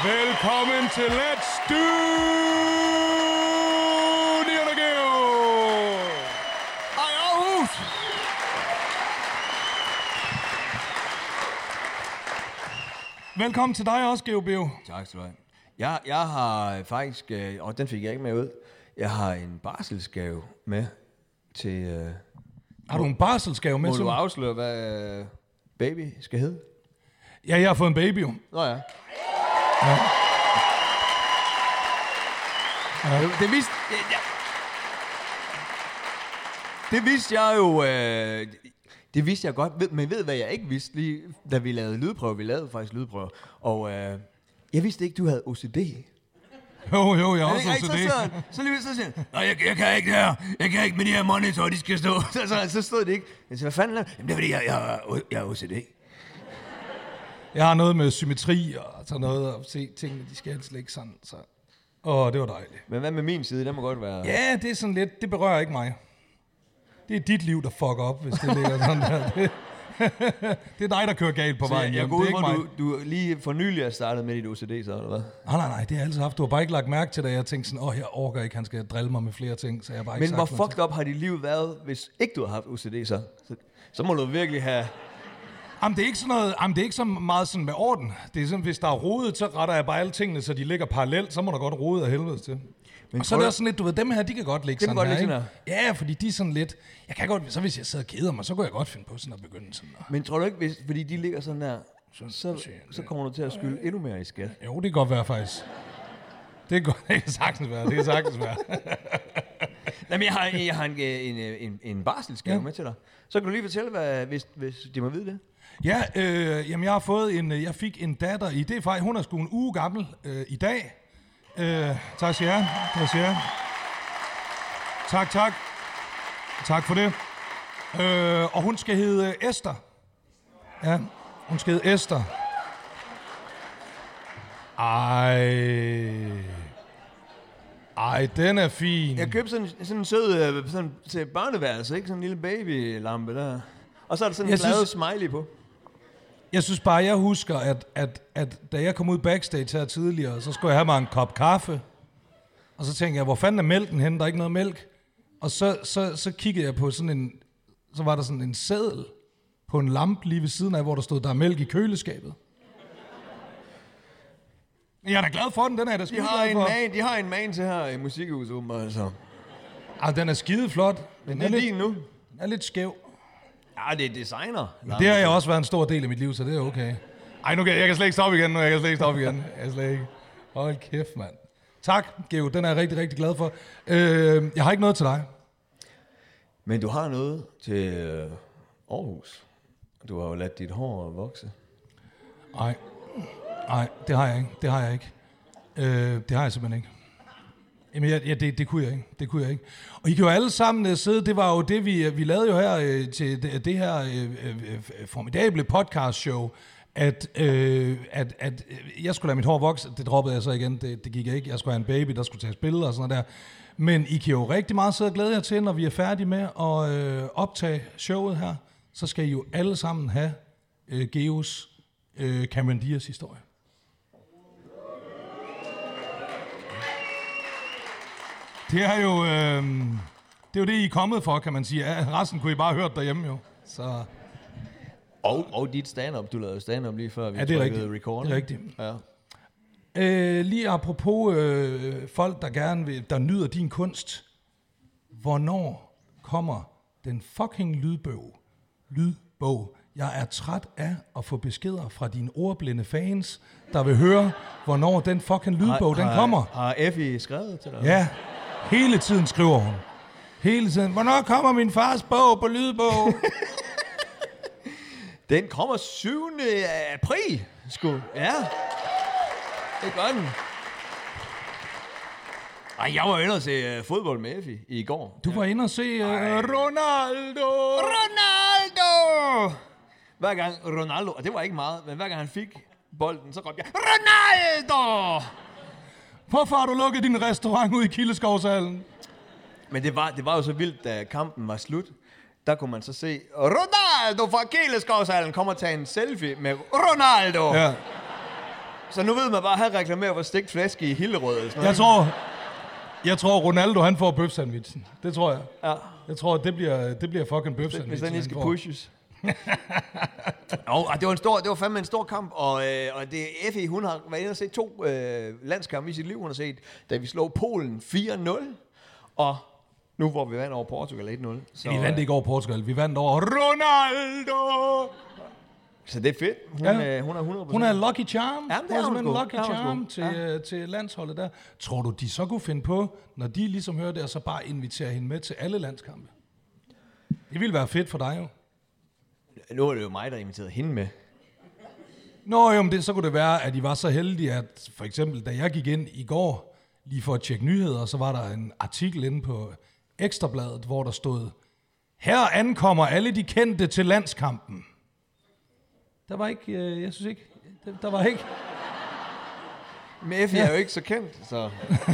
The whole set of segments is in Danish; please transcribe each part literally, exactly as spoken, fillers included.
Velkommen til Let's Do Nio. Hej Aarhus! Velkommen til dig også, Geo Beo. Tak skal du have. Jeg, jeg har faktisk, øh, og den fik jeg ikke med ud, jeg har en barselsgave med til... Øh, har du en barselsgave med? Må du afsløre, hvad øh, baby skal hedde? Ja, jeg har fået en baby jo. Nå ja. Ja. Ja. Det, det vidste... Det, ja. det vidste jeg jo... Øh, det vidste jeg godt, men ved hvad jeg ikke vidste lige, da vi lavede lydprøver. Vi lavede faktisk lydprøver. Og øh, jeg vidste ikke, du havde O C D. Jo, jo, jeg har også O C D. Så, så, så lige så siger han, nej, jeg, jeg kan ikke det her. Jeg kan ikke med de her monitor, de skal stå. Så, så, så stod det ikke. Jeg sagde, hvad fanden er det? Jamen, det er fordi, jeg, jeg, jeg har O C D. Jeg har noget med symmetri og sådan noget, og se tingene, de skal helst ligge sådan, så... Åh, det var dejligt. Men hvad med min side? Det må godt være... Ja, det er sådan lidt, det berører ikke mig. Det er dit liv, der fucker op, hvis det ligger sådan der. Det, det er dig, der kører galt på vejen hjem. Jeg går ud fra, du, du lige for nylig har startet med dit O C D, så eller hvad? Nej, nej, nej, det har jeg altid haft. Du har bare ikke lagt mærke til det. Jeg tænkte sådan, åh, jeg orker ikke, han skal drille mig med flere ting, så jeg har bare ikke Men sagt hvor fucked up har dit liv været, hvis ikke du har haft O C D, så? Så, så må du virkelig have... Jamen, det er ikke sådan noget, jamen, det er ikke så meget sådan med orden. Det er sådan, hvis der er rodet, så retter jeg bare alle tingene, så de ligger parallelt, så må der godt rode af helvede til. Men og så er det også sådan lidt, du ved, dem her, de kan godt ligge sådan godt her, sådan her. Ja, fordi de er sådan lidt... Jeg kan godt, så hvis jeg sidder og keder mig, så kunne jeg godt finde på sådan at begynde sådan der. Men tror du ikke, hvis, fordi de ligger sådan der, så, så, så kommer du til at skylde endnu mere i skat? Jo, det kan godt være faktisk. Det kan, godt, det kan sagtens være, det kan sagtens være. Jamen, jeg har, jeg har en, en, en, en barselsgave ja. med til dig. Så kan du lige fortælle, hvad, hvis, hvis de må vide det. Ja, øh, jamen jeg har fået en, jeg fik en datter i, det er faktisk, hun er sgu en uge gammel øh, i dag. Øh, tak skal jeg, tak skal jeg. Tak, tak. Tak for det. Øh, og hun skal hedde Esther. Ja, hun skal hedde Esther. Ej. Ej, den er fin. Jeg købte sådan, sådan en sød sådan, til børneværelse, ikke? Sådan en lille babylampe der. Og så er der sådan en glad smiley på. Jeg synes bare, jeg husker, at, at, at da jeg kom ud backstage her tidligere, så skulle jeg have mig en kop kaffe. Og så tænkte jeg, hvor fanden er mælken henne? Der er ikke noget mælk. Og så, så, så kiggede jeg på sådan en, så var der sådan en seddel på en lampe lige ved siden af, hvor der stod, der er mælk i køleskabet. Jeg er da glad for den, den er da skide de har glad en for. man, de har en man til her i musikhuset, altså. Ah, den er skide flot. Men den er, er lidt, nu. Den er lidt skæv. Ja, det er designer. Det har jeg også været en stor del af mit liv, så det er okay. Ej, nu kan jeg, jeg kan slet ikke stoppe igen nu. Jeg kan slet ikke stoppe igen. Jeg kan slet ikke. Hold kæft, mand. Tak, Geo. Den er jeg rigtig, rigtig glad for. Øh, jeg har ikke noget til dig. Men du har noget til øh, Aarhus. Du har jo ladt dit hår vokse. Nej. Nej, det har jeg ikke. Det har jeg ikke. Øh, det har jeg simpelthen ikke. Jamen, ja, ja, det, det kunne jeg ikke. Det kunne jeg ikke. Og I kan jo alle sammen uh, sidde, det var jo det, vi, vi lavede jo her uh, til det, det her uh, uh, formidable podcast show, at, uh, at, at uh, jeg skulle lade mit hår vokse. Det droppede jeg så igen, det, det gik jeg ikke. Jeg skulle have en baby, der skulle tages billeder og sådan noget der. Men I kan jo rigtig meget sidde og glæde jer til, når vi er færdige med at uh, optage showet her, så skal I jo alle sammen have uh, Geos uh, Cameron Diaz historie. Det er jo øh, det er jo det, I er kommet for, kan man sige. Ja, resten kunne I bare have hørt derhjemme jo. Så. Og, og dit stand-up. Du lavede stand-up lige før vi ja, det er trykkede rigtigt. record. Det er rigtigt. Ja. Øh, lige apropos øh, folk, der gerne vil, der nyder din kunst. Hvornår kommer den fucking lydbog? Lydbog. Jeg er træt af at få beskeder fra dine ordblinde fans, der vil høre, hvornår den fucking lydbog, har, den kommer. Har Effie skrevet til dig? Ja, hele tiden skriver hun. Hele tiden. Hvornår kommer min fars bog på lydbog? Den kommer syvende april, sgu. Ja, det gør den. Ej, jeg var inde og se uh, fodbold med Effie i går. Du var inde og se uh, Ronaldo. Ronaldo! Hver gang Ronaldo, og det var ikke meget, men hver gang han fik bolden, så råbte jeg, Ronaldo! Hvorfor har du lukket din restaurant ud i Kildeskovshallen? Men det var, det var jo så vildt, da kampen var slut. Der kunne man så se, Ronaldo fra Kildeskovshallen kommer og tage en selfie med Ronaldo. Ja. Så nu ved man bare, at han reklamerer for stegt flæske i Hillerød eller sådan noget. Jeg tror, jeg tror Ronaldo han får bøfsandwitchen. Det tror jeg. Ja. Jeg tror, det bliver, det bliver fucking bøfsandwitchen. Hvis den lige skal pushes. Og det var en stor, det var fandme en stor kamp, og, øh, og det Effie, hun har været inde og set to øh, landskampe i sit liv, hun har set, da vi slog Polen fire nul, og nu hvor vi vandt over Portugal et nul. Så, vi vandt ikke over Portugal, vi vandt over Ronaldo! Så det er fedt. Hun, ja. øh, hun er hundrede procent. Hun er lucky charm. Ja, det er hun, hun hun lucky charm til, ja. til landsholdet der. Tror du, de så kunne finde på, når de ligesom hører det, og så bare invitere hende med til alle landskampe? Det ville være fedt for dig jo. Nu er det jo mig, der inviterede hende med. Nå jo, men det, så kunne det være, at I var så heldige, at for eksempel, da jeg gik ind i går, lige for at tjekke nyheder, så var der en artikel inde på Ekstrabladet, hvor der stod, her ankommer alle de kendte til landskampen. Der var ikke, øh, jeg synes ikke, der, der var ikke... Men Effie ja. er jo ikke så kendt, så...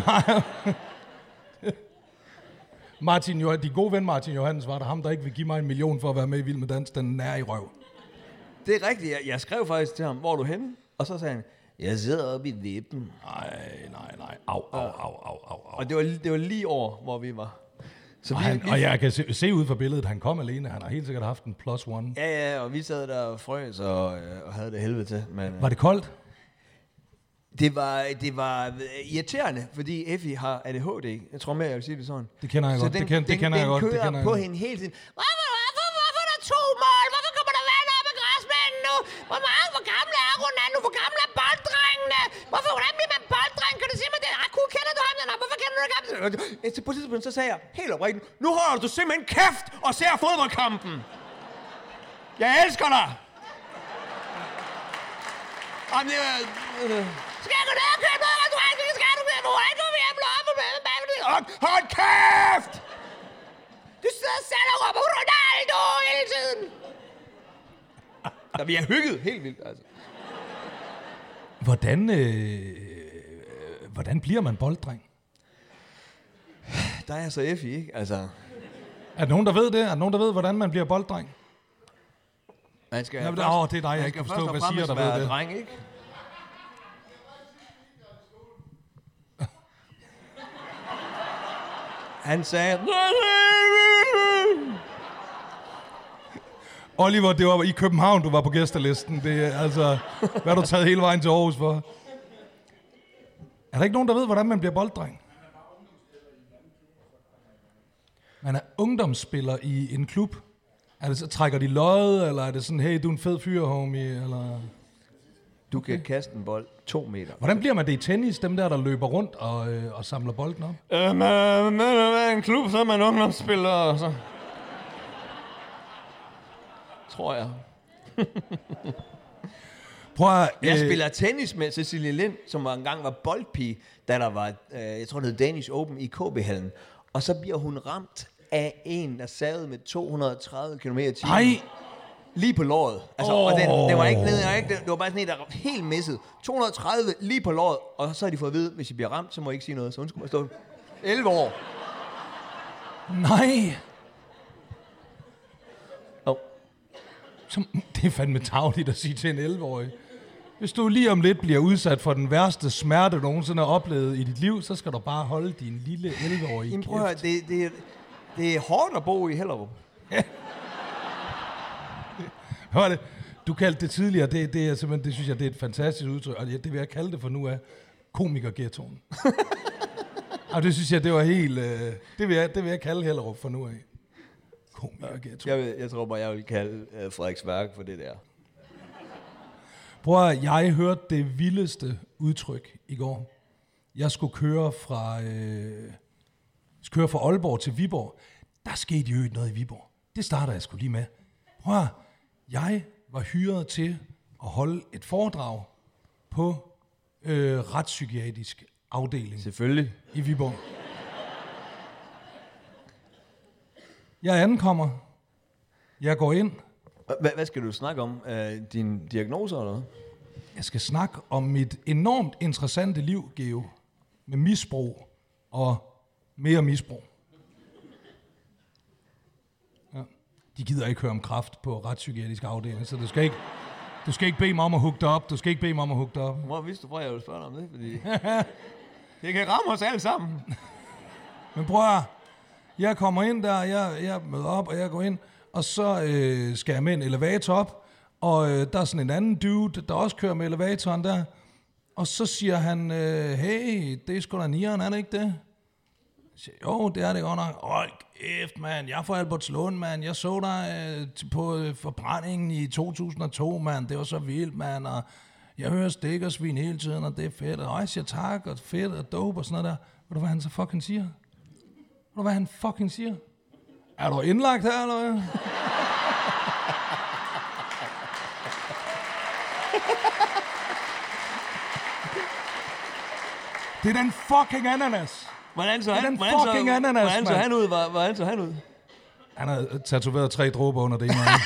Martin, de gode ven Martin Johannes var der, ham der ikke vil give mig en million for at være med i Vild med Dans, den er i røv. Det er rigtigt, jeg, jeg skrev faktisk til ham, hvor er du henne? Og så sagde han, jeg sidder oppe i vippen. Nej, nej, nej, au, au, au, au, au, au. Og det var, det var lige over, hvor vi var. Så og, vi, han, vi, og jeg kan se, se ud fra billedet, han kom alene, han har helt sikkert haft en plus one. Ja, ja, og vi sad der og frøs og, og havde det helvede til. Men, var det koldt? Det var, det var irriterende, fordi Effie har A D H D. Jeg tror mere, jeg vil sige det sådan. Det kender jeg så godt. Den, det, kender, den, det kender den jeg godt. Den kører det kender på jeg hende hele tiden. Hvorfor, hvorfor, hvorfor er der to mål? Hvorfor kommer der vand op af græsbanen nu? Hvor meget, hvor gamle er Ronaldo? Hvor gamle er bolddrengene? Hvorfor, hvordan bliver man bolddreng? Kan du sige mig det? Ah, cool, kender du ham? Nej, hvorfor kender du ikke ham? På et tidspunkt så sagde jeg helt oprigtigt, nu holder du simpelthen kæft og ser fodboldkampen. Jeg elsker dig. Jamen, det er... Skal jeg gå ned og købe noget restaurant? Skal du købe noget? Skal du hjem og op og hold kæft! Du sidder selv og råber Ronaldo hele tiden. Der vi er hygget helt vildt, altså. Hvordan, øh, hvordan bliver man bolddreng? Der er så Effie, ikke? Altså... Er der nogen, der ved det? Er der nogen, der ved, hvordan man bliver bolddreng? Man skal... Jamen, åh, det er dig, jeg ikke kan forstå, hvad siger, der ved det. Dreng, ikke? Han sagde... Oliver, det var i København, du var på gæstelisten. Det er altså... Hvad har du taget hele vejen til Aarhus for? Er der ikke nogen, der ved, hvordan man bliver bolddreng? Man er ungdomsspiller i en klub. Er det så, trækker de løjet, eller er det sådan, hey, du er en fed fyr, homie, eller... Du okay. kan kaste en bold to meter. Hvordan bliver man det i tennis, dem der, der løber rundt og, øh, og samler bolden op? Øh, man, man er en klub, så er man ungdomsspiller, og så... Tror jeg. Prøv at, jeg øh... spiller tennis med Cecilie Lind, som var engang var boldpige, da der var, øh, jeg tror det hed Danish Open i K B-hallen. Og så bliver hun ramt af en, der savede med to hundrede og tredive kilometer i timen. Nej! Lige på låret. Altså, oh. Og den, den var ikke nede, det var bare sådan en, der var helt misset. to hundrede og tredive lige på låret, og så har de fået at vide, hvis I bliver ramt, så må I ikke sige noget. Så hun skulle stå elleve år. Nej! Oh. Som, det er fandme tarveligt at sige til en elleve-årig. Hvis du lige om lidt bliver udsat for den værste smerte, du nogensinde har oplevet i dit liv, så skal du bare holde din lille elleve-årige kæft. Prøv at, det, det, det er hårdt at bo i Hellerup. Ja. Hør det. Du kaldte det tidligere, det, det, er simpelthen, det synes jeg, det er et fantastisk udtryk, og det vil jeg kalde det for nu af komiker-ghettoen. Og det synes jeg, det var helt, øh, det, vil jeg, det vil jeg kalde Hellerup for nu af. Komiker-ghettoen. Jeg, jeg tror bare, jeg vil kalde uh, Frederiksværk for det der. Prøv at, jeg hørte det vildeste udtryk i går. Jeg skulle køre fra, øh, skulle køre fra Aalborg til Viborg. Der skete jo ikke noget i Viborg. Det starter jeg sgu lige med. Prøv at, jeg var hyret til at holde et foredrag på øh, retspsykiatrisk afdeling. Selvfølgelig. I Viborg. Jeg ankommer. Jeg går ind. Hvad, hvad skal du snakke om? Uh, din diagnoser eller hvad? Jeg skal snakke om mit enormt interessante liv, Geo. Med misbrug og mere misbrug. Ja. De gider ikke høre om kræft på retspsykiatrisk afdeling, så det skal ikke, Du skal ikke bede mig om at hugge dig op. Du skal ikke bede mig om at hugge dig op. Hvor vidste du, hvor jeg ville spørge dig om det? Fordi det kan ramme os alle sammen. Men prøv at, jeg kommer ind der, jeg, jeg møder op, og jeg går ind, og så øh, skal jeg med en elevator op, og øh, der er sådan en anden dude, der også kører med elevatoren der, og så siger han, øh, hey, det er sgu da nieren, er det ikke det? Jeg siger, jo, det er det godt nok. Hold kæft, mand, jeg er fra Albertslund, mand, jeg så dig øh, på øh, forbrændingen i to tusind og to, mand, det var så vildt, mand, og jeg hører stikkersvin hele tiden, og det er fedt, og jeg siger tak, og fedt, og dope, og sådan noget der. Ved du, hvad han så fucking siger? Ved du, hvad han fucking siger? Er du indlagt her, eller hvad? Det er den fucking ananas. Hvordan så han, den hvordan fucking så, ananas, hvordan så mand. han ud? Hvordan så han ud? Han har tatoveret tre dråber under det ene øje.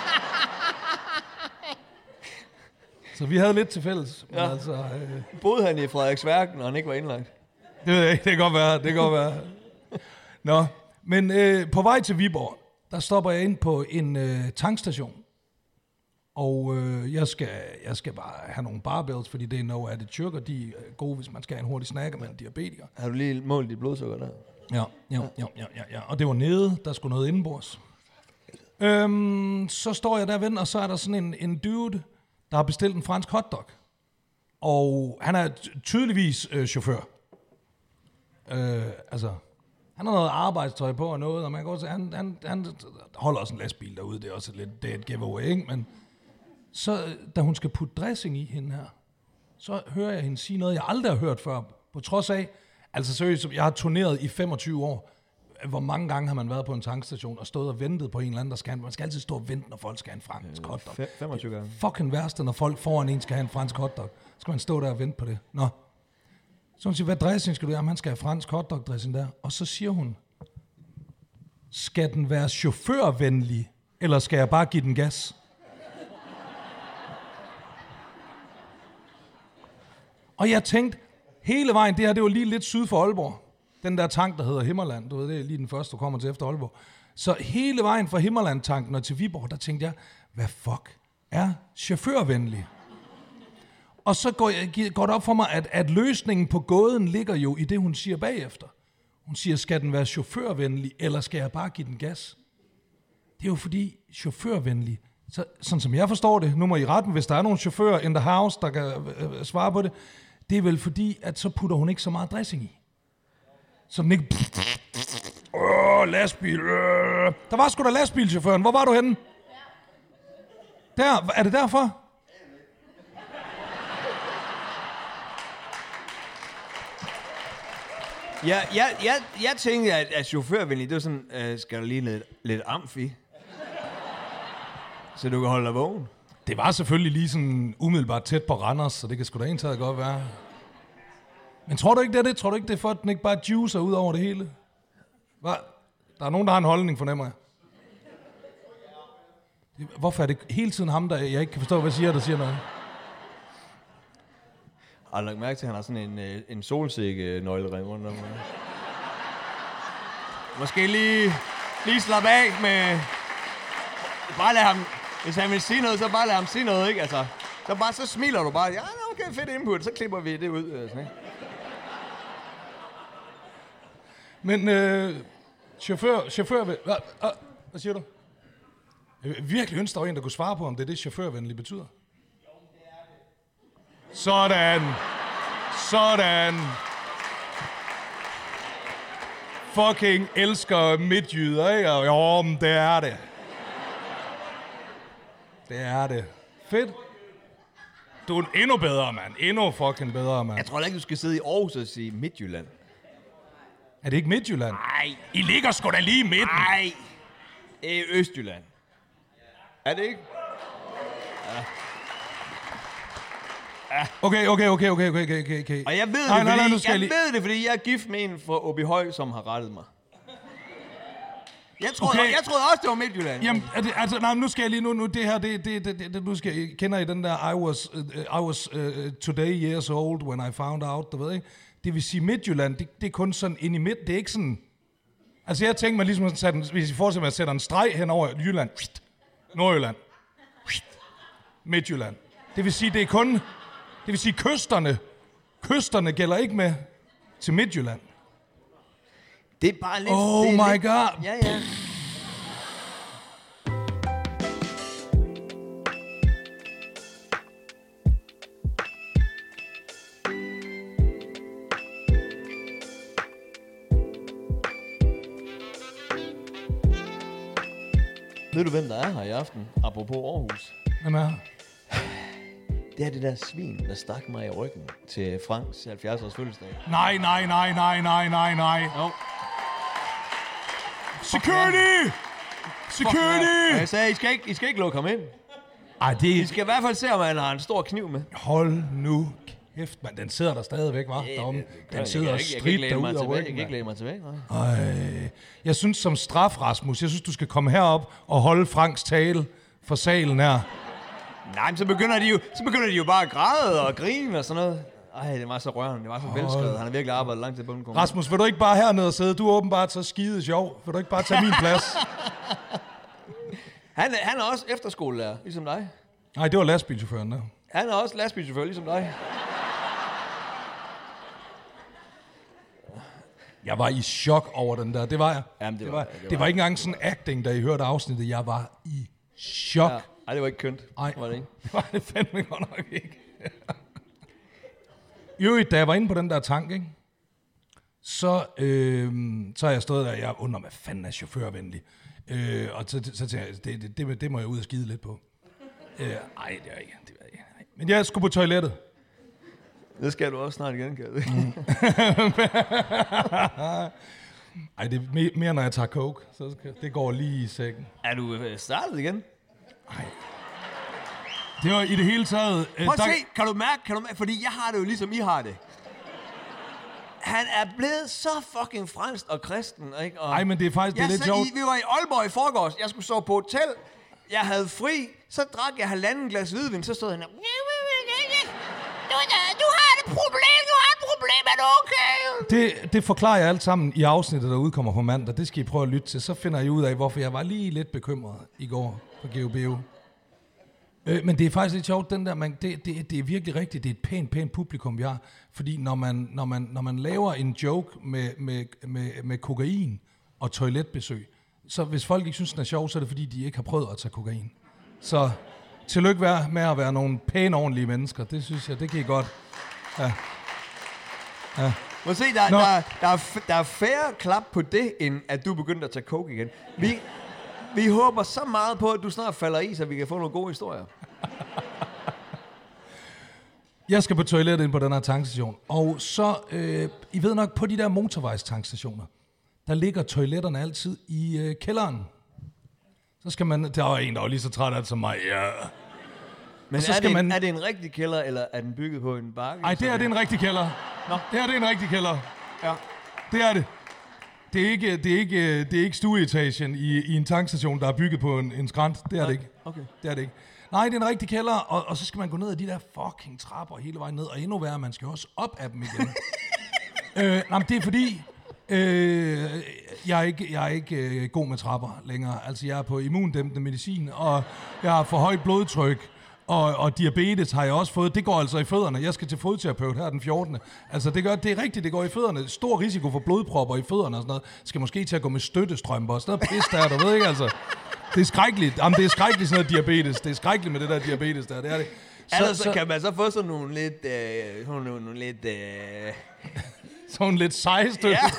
Så vi havde lidt til fælles. Ja. Altså, øh, Boede han i Frederiksværk, når han ikke var indlagt? det ved jeg ikke, det kan godt være, det kan godt være. Nå, men øh, på vej til Viborg, der stopper jeg ind på en øh, tankstation. Og øh, jeg, skal, jeg skal bare have nogle barbells, fordi det er no added sugar. De er gode, hvis man skal have en hurtig snack, og man er diabetiker. Har du lige målt dit blodsukker der? Ja, ja, ja, ja, ja, ja. Og det var nede, der skulle noget indenbords. Øhm, så står jeg der ven, og så er der sådan en, en dude, der har bestilt en fransk hotdog. Og han er ty- tydeligvis øh, chauffør. Øh, altså, han har noget arbejdstøj på og noget, og man kan godt se, han, han, han holder også en lastbil derude, det er også lidt det er et giveaway, ikke? Men så, da hun skal putte dressing i hende her, så hører jeg hende sige noget, jeg aldrig har hørt før, på trods af, altså seriøst, jeg har turneret i femogtyve år. Hvor mange gange har man været på en tankstation og stået og ventet på en eller anden, der skal have, man skal altid stå og vente, når folk skal have en fransk hotdog. femogtyve gange. Fucking værste, når folk foran en skal have en fransk hotdog. Så skal man stå der og vente på det. Nå. Så hun siger, hvad dressing skal du have? Jamen, han skal have fransk hotdog dressing der. Og så siger hun, skal den være chaufførvenlig, eller skal jeg bare give den gas? Og jeg tænkte, hele vejen, det her, det var lige lidt syd for Aalborg. Den der tank, der hedder Himmerland, du ved, det er lige den første, du kommer til efter Aalborg. Så hele vejen fra Himmerland-tanken og til Viborg, der tænkte jeg, hvad fuck er chaufførvenlig? Og så går, jeg, går det op for mig, at, at løsningen på gåden ligger jo i det, hun siger bagefter. Hun siger, skal den være chaufførvenlig, eller skal jeg bare give den gas? Det er jo fordi, chaufførvenlig, så, sådan som jeg forstår det, nu må I retten, hvis der er nogle chauffører in the house, der kan øh, svare på det, det er vel fordi, at så putter hun ikke så meget dressing i. Så den ikke... Åh, lastbil. Øh. Der var sgu da lastbilchaufføren. Hvor var du henne? Der. Er det derfor? Ja, jeg, jeg, jeg tænkte, at, at chaufførvenlig, det var sådan, øh, skal der lige lidt, lidt amfi? Så du kan holde dig vågen? Det var selvfølgelig lige sådan umiddelbart tæt på Randers, så det kan sgu da egentlig godt være. Men tror du ikke, det er det? Tror du ikke, det er for, at den ikke bare juicer ud over det hele? Hvad? Der er nogen, der har en holdning, fornemmer jeg. Hvorfor er det hele tiden ham, der jeg ikke kan forstå, hvad siger, der siger noget? Har du lagt mærke til, at han har sådan en, en solsikke-nøglerem rundt om? Måske lige, lige slappe af med... Bare lad ham... Hvis han vil sige noget, så bare lad ham sige noget, ikke? Altså, så, bare, så smiler du bare. Ja, okay, fedt input. Så klipper vi det ud. Sådan, ikke? Men øh, chauffør... chauffør hvad, hvad, hvad siger du? Jeg virkelig ønsker, der var en, der kunne svare på, om det er det, chaufførvenlig betyder. Sådan. Sådan. Fucking elsker midtjyder, ikke? Jo, men det er det. Det er det. Fedt. Du er endnu bedre, mand. Endnu fucking bedre, mand. Jeg tror ikke, du skal sidde i Aarhus og sige Midtjylland. Er det ikke Midtjylland? Nej. I ligger sgu da lige i midten. Nej. Det er Østjylland. Er det ikke? Ja. Ja. Okay, okay, okay, okay, okay, okay, okay. Og jeg ved det, nej, nej, nej, fordi, nu skal jeg, jeg lige... ved det, fordi jeg er gift med en fra Åbyhøj, som har rettet mig. Jeg troede, Okay. jeg troede også, det var Midtjylland. Jamen, er det, altså, nej, nu skal jeg lige, nu, nu det her, det, det, det, det nu skal jeg, kender I den der, I was, uh, I was uh, today years old when I found out, du ved ikke? Det vil sige, Midtjylland, det, det er kun sådan ind i midt, det er ikke sådan, altså jeg tænker mig ligesom, at sætte en, hvis I fortsætter med at sætte en streg hen over Jylland, Nordjylland, Midtjylland. Det vil sige, det er kun... Det vil sige, kysterne... Kysterne gælder ikke med til Midtjylland. Det er bare lidt... Oh det er my lidt, god. Ja, ja. Ved du, hvem der er her i aften, apropos Aarhus? Hvem er her? Det er det der svin, der stak mig i ryggen til Franks halvfjerds-års fødselsdag. Nej, nej, nej, nej, nej, nej, nej. Jo. Security! Security! Jeg sagde, I skal ikke, I skal ikke lukke ham ind. Ej, det I er... skal i hvert fald se, om han har en stor kniv med. Hold nu kæft, mand. Den sidder der stadigvæk, hva'? Deromme. Den sidder og stridt derud af ryggen. Jeg kan ikke læne mig tilbage, nej. Ej. Jeg synes som straf, Rasmus, jeg synes, du skal komme herop og holde Franks tale for salen her. Nej, men så begynder de jo, så begynder de jo bare at græde og grine og sådan noget. Ej, det var så rørende. Det var så velskrevet. Han har virkelig arbejdet langt til bunden. Rasmus, vil du ikke bare hernede og sidde? Du er åbenbart så skide sjov. Vil du ikke bare tage min plads? Han, han er også efterskolelærer, ligesom dig. Nej, det var lastbilchaufføren der. Han er også lastbilchauffør, ligesom dig. Jeg var i chok over den der. Det var jeg. Jamen, det, det, var, var, det, var, det var ikke engang sådan acting, da I hørte afsnittet. Jeg var i chok. Ja. Ej, det var ikke kønt. Ej, var det ikke? Det var det fandme godt nok ikke. I øvrigt, da jeg var inde på den der tank, ikke? Så, øh, så har jeg stået der, jeg undrer, hvad fanden er chaufførvenlig? Øh, og så, så tænkte jeg, det, det, det, det må jeg ud og skide lidt på. Øh, ej, det er ikke, det er ikke. Men jeg skulle på toilettet. Det skal du også snart igen, kan jeg mm. Ej, det er mere, mere, når jeg tager coke. Så det går lige i sækken. Er du startet igen? Nej. Det var i det hele taget... Øh, Prøv at der... se, kan du mærke, kan du mærke, fordi jeg har det jo ligesom I har det. Han er blevet så fucking frelst og kristen, ikke? Nej, men det er faktisk det er lidt sjovt. Vi var i Aalborg i forgårs, jeg skulle sove på hotel, jeg havde fri, så drak jeg halvanden glas hvidvin, så stod han der... Du, du har et problem, du har et problem, er det okay? Det, det forklarer jeg alt sammen i afsnittet, der udkommer på mandag. Det skal I prøve at lytte til. Så finder I ud af, hvorfor jeg var lige lidt bekymret i går på G O B O. Øh, men det er faktisk lidt sjovt, den der, man, det, det, det er virkelig rigtigt, det er et pænt, pænt publikum, vi har. Fordi når man, når man, når man laver en joke med, med, med, med kokain og toiletbesøg, så hvis folk ikke synes, den er sjov, så er det fordi, de ikke har prøvet at tage kokain. Så tillykke med at være nogle pæne, ordentlige mennesker. Det synes jeg, det kan I godt. Ja. Ja. Må se, der, der, der, er, der er færre klap på det, end at du begyndte at tage coke igen. Vi, vi håber så meget på, at du snart falder i, så vi kan få nogle gode historier. Jeg skal på toilettet ind på den her tankstation, og så, øh, I ved nok, på de der motorvejstankstationer, der ligger toiletterne altid i øh, kælderen. Så skal man, der var en, der var lige så træt af det som mig, ja. Men så er, det en, man... er det en rigtig kælder, eller er den bygget på en bakke? Nej, det er det en rigtig kælder. Nå. Det er det en rigtig kælder. Ja. Det er det. Det er ikke, det er ikke, det er ikke stueetagen i, i en tankstation, der er bygget på en, en skrant. Det er Nej. det ikke. Okay. Det er det ikke. Nej, det er en rigtig kælder, og, og så skal man gå ned ad de der fucking trapper hele vejen ned, og endnu værre, man skal også op af dem igen. øh, nej, det er fordi, øh, jeg er ikke, jeg er ikke øh, god med trapper længere. Altså, jeg er på immundæmpende medicin, og jeg har for højt blodtryk, og, og diabetes har jeg også fået. Det går altså i fødderne. Jeg skal til fodterapeut her den fjortende. Altså, det, gør, det er rigtigt, det går i fødderne. Stor risiko for blodpropper i fødderne og sådan noget. Skal måske til at gå med støttestrømper og sådan noget pis der, du ved ikke, altså. Det er skrækkeligt. Jamen, det er skrækkeligt sådan noget diabetes. Det er skrækkeligt med det der diabetes der. Det er det. Så, altså, så, så kan man så få sådan nogle lidt... Øh, sådan nogle, nogle lidt... Øh... sådan lidt sejstøtte. Ja.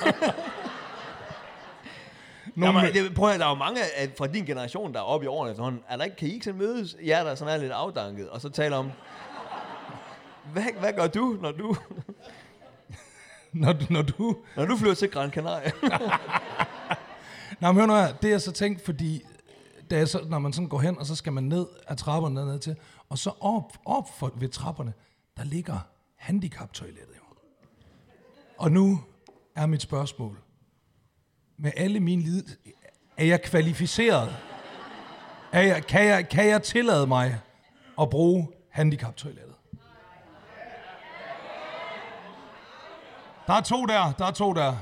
Nogle... Jamen, det, prøv at der er jo mange af, fra din generation, der er oppe i årene efterhånden. Er der ikke, kan I ikke sådan mødes? Ja, der sådan er lidt afdanket. Og så taler om... Hvad, hvad gør du, når du... når, når du... Når du flyver til Gran Canaria. Nå, men hør nu her, det er så tænkt, fordi det er så, når man sådan går hen, og så skal man ned af trapperne ned til, og så op, op for, ved trapperne, der ligger handicaptoilettet jo. Og nu er mit spørgsmål, med alle mine lid, er jeg kvalificeret? Er jeg, kan, jeg, kan jeg tillade mig at bruge handicaptoilettet? Der er to der, der er to der.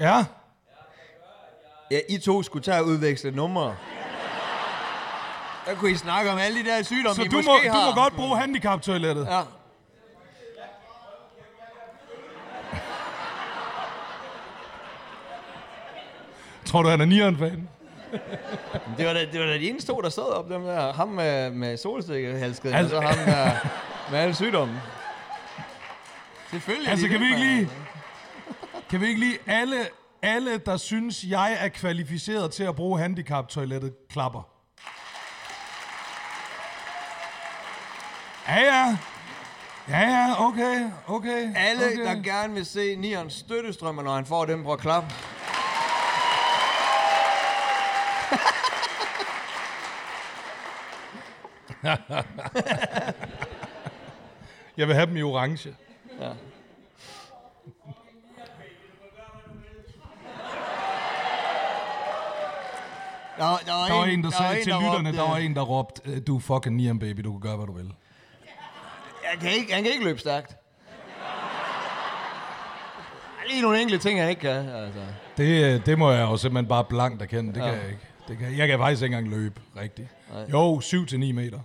Ja? Ja, I to skulle tage og udveksle numre. Der kunne I snakke om alle de der sygdomme, Så I du måske må, har. du må godt bruge handicap-toilettet? Ja. Tror du, han er nieren-fan? Det var da, det var da de eneste to, der stod op, dem der. Ham med, med solstikkehalskeden, Altså- og så ham der med alle sygdomme. Selvfølgelig. Altså, de kan vi det, ikke mand. lige... Kan vi ikke lige alle, alle, der synes, jeg er kvalificeret til at bruge handicap-toilettet, klapper? Ja, ja. Ja, ja, okay, okay. Alle, okay. der gerne vil se Nions støttestrømmer, når han får dem på klap. Jeg vil have dem i orange. Ja. Der, var- der, var Der var en, der var sagde en, til der lytterne, råbte, der var en, der råbte, du er fucking Nian, baby, du kan gøre, hvad du vil. Han kan ikke, han kan ikke løbe stærkt. Der er lige nogle enkelte ting, han ikke kan. Altså. Det, det må jeg jo simpelthen bare blankt erkende. Det Ja. kan jeg ikke. Det kan, jeg kan faktisk ikke engang løbe, rigtigt. Nej. Jo, syv til ni meter.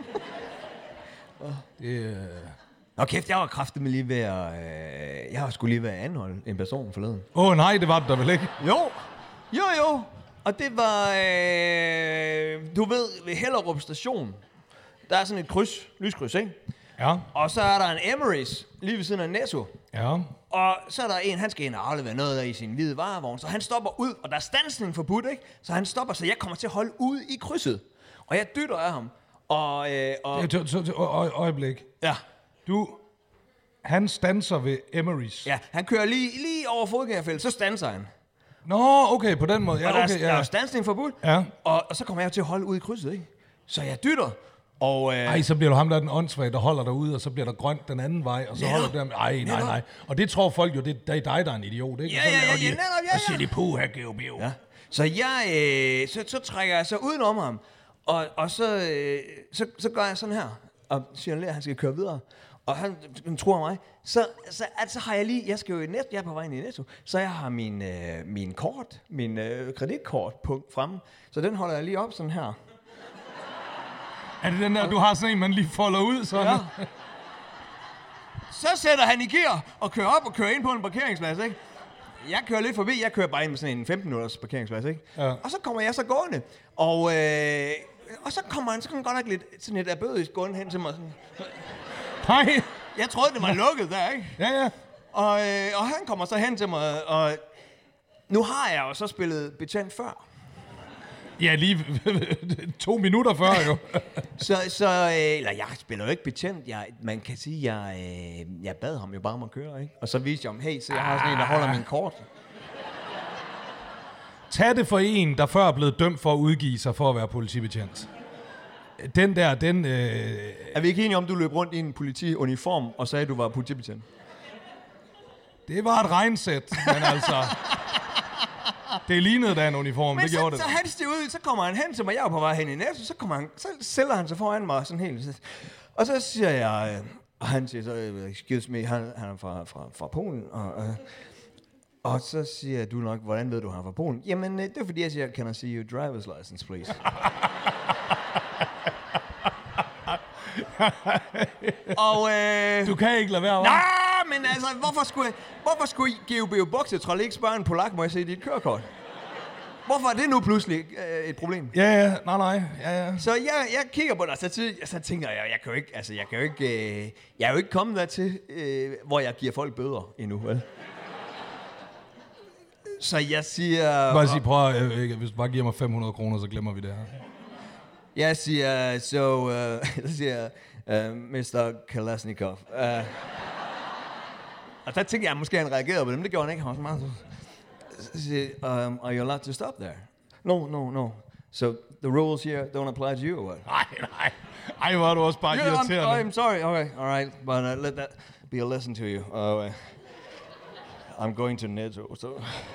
Det, øh... Nå kæft, jeg var kraftedeme lige ved at... Øh, jeg har skulle lige ved at anholde en person forleden. Åh oh, nej, det var det der vel ikke? Jo, jo, jo. Og det var, øh, du ved, ved Hellerup station, der er sådan et kryds, lyskryds, ikke? Ja, Og så er der en Emery's lige ved siden af Netto. ja. Og så er der en, han skal ind og aflevere noget der i sin hvide varevogn, så han stopper ud, og der er standsning forbudt, ikke? Så han stopper, så jeg kommer til at holde ud i krydset. Og jeg dytter af ham. Og, øh, og Ja, t- t- t- øj- øjeblik. ja, Du, han standser ved Emery's. ja, han kører lige, lige over fodgængerfeltet, så standser han. Nå, okay, på den måde. Ja, Og der, okay, er, der er ja. standsning forbudt. Ja. Og, og så kommer jeg til at holde ud i krydset, ikke? Så jeg dytter. Og, øh, Ej, så bliver du ham, der er den åndssvage, der holder derude, og så bliver der grønt den anden vej, og så Netop. holder du der. Ej, nej, Netop. nej. Og det tror folk jo, det, det er dig, der er en idiot, ikke? Ja, Og så ja, ja, laver de- ja, netop, ja, Og så siger ja. de, puha, Geo Bio. Ja. Så jeg, øh, så, så trækker jeg så udenom ham, og, og så, øh, så, så gør jeg sådan her, og signalerer, at han skal køre videre. Og han, han tror mig. Så, så altså har jeg lige, jeg skal jo i Netto, jeg er på vej ind i Netto, så jeg har min, øh, min kort, min øh, kreditkortpunkt fremme, så den holder jeg lige op sådan her. Er det den der, du har sådan en, man lige folder ud, sådan? Ja. Så sætter han i gear og kører op og kører ind på en parkeringsplads, ikke? Jeg kører lidt forbi, jeg kører bare ind med sådan en femten minutters parkeringsplads, ikke? Ja. Og så kommer jeg så gående, og, øh, og så kommer han, så kommer han godt nok lidt sådan et erbødigt gående hen til mig. Sådan. Nej. Jeg troede, det var lukket der, ikke? Ja, ja. Og, øh, og han kommer så hen til mig, og nu har jeg jo så spillet betjent før. Ja, lige to minutter før, jo. Så, så øh, eller jeg spiller jo ikke betjent. Jeg, man kan sige, jeg, øh, jeg bad ham jo bare om at køre, ikke? Og så viste jeg ham, hey, så jeg har sådan en, der holder min kort. Tag det for en, der før er blevet dømt for at udgive sig for at være politibetjent. Den der, den... Øh, Er vi ikke enige om, du løb rundt i en politiuniform og sagde, at du var politibetjent? det var et regnsæt, men altså... Det lignede da en uniform, Men det så, gjorde det. så han stiger ud, så kommer han hen til mig, jeg er på vej hen i Netto, så, kommer han, så sælger han sig foran mig sådan helt. Og så siger jeg, øh, og han siger så, øh, excuse me, han, han er fra, fra, fra Polen, og, øh, og så siger jeg, du nok, hvordan ved du, han er fra Polen? Jamen, øh, det er fordi, jeg siger, can I see your driver's license, please? og, øh, Du kan ikke lade være, hva'? nej, men altså, hvorfor skulle, hvorfor skulle G O B O Boksetrol ikke spørge en polak, må jeg se dit kørekort? Hvorfor er det nu pludselig øh, et problem? Ja, ja, nej, nej, ja, ja. Så jeg, jeg kigger på dig, så, til, så tænker jeg, jeg kan jo ikke, altså, jeg kan jo ikke, øh, jeg er jo ikke kommet dertil, øh, hvor jeg giver folk bøder endnu, vel? Så jeg siger... Bare sige, prøv at, øh, hvis du bare giver mig fem hundrede kroner, så glemmer vi det her. Jeg siger, så, uh, så siger jeg, uh, mister Kalashnikov. Uh, og der tænkte jeg, måske han reagerede på det, men det gjorde han ikke. Han var så meget så... Så siger jeg, um, are you allowed to stop there? No, no, no. So the rules here don't apply to you, or what? Nej, nej. Ej, hvor er du også bare Yeah, I'm, irriterende. I'm sorry. Okay, all right, but uh, let that be a lesson to you. Uh, I'm going to Netto, so...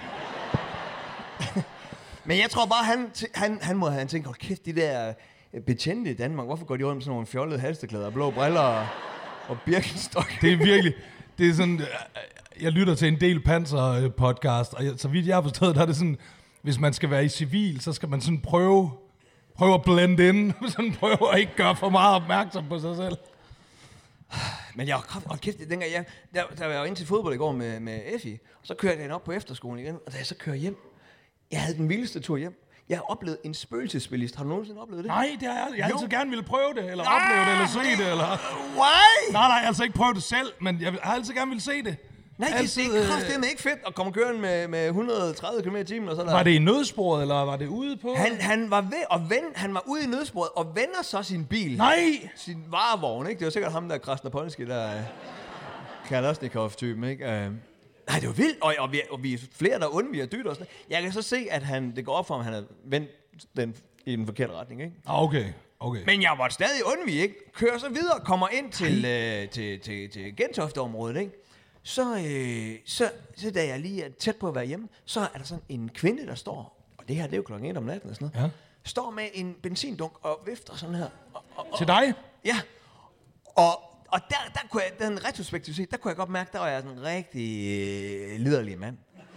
Men jeg tror bare, han, t- han, han må have tænkt, hold kæft, de der betjente i Danmark, hvorfor går de rundt med sådan nogle fjollede halsteklæder, blå briller og, og Birkenstock? Det er virkelig, det er sådan, jeg lytter til en del Panser-podcast, og jeg, så vidt jeg har forstået, der er det sådan, hvis man skal være i civil, så skal man sådan prøve, prøve at blende ind, sådan prøve at ikke gøre for meget opmærksom på sig selv. Men jeg var og kæft, dengang jeg, der, der var jeg ind til fodbold i går med, med Effie, og så kørte jeg den op på efterskolen igen, og da jeg så kører hjem, jeg havde den vildeste tur hjem. Jeg har oplevet en spøgelsesbilist. Har du nogensinde oplevet det? Nej, det har jeg aldrig. Jeg har altid gerne ville prøve det, eller ah, opleve det, eller se det, eller... Why? Nej, nej, altså ikke prøve det selv, men jeg har altid gerne ville se det. Nej, altid, det er kraftedeme ikke fedt at komme kørende med, med et hundrede og tredive kilometer i timen og sådan der. Var det i nødsporet, eller var det ude på? Han, han var ved at vende, han var ude i nødsporet og vender så sin bil. Nej! Sin varevogn, ikke? Det var sikkert ham, der Krasnopolski, der uh, Kalashnikov-typen, ikke? Uh, nej, det var vildt, og, og, vi, og vi er flere, der undviger dyt og sådan. Jeg kan så se, at han, det går op for ham, han har vendt den i den forkerte retning, ikke? Okay, okay. Men jeg måtte stadig undvige, ikke? Kører så videre, kommer ind til, uh, til, til, til Gentofte-området, ikke? Så, øh, så, så da jeg lige er tæt på at være hjemme, så er der sådan en kvinde, der står, og det her, det er jo klokken et om natten og sådan noget, ja. står med en benzindunk og vifter sådan her. Og, og, og, til dig? Ja. Og, og der, der kunne jeg, den retrospektivt set, der kunne jeg godt mærke, der var jeg sådan en rigtig øh, liderlig mand.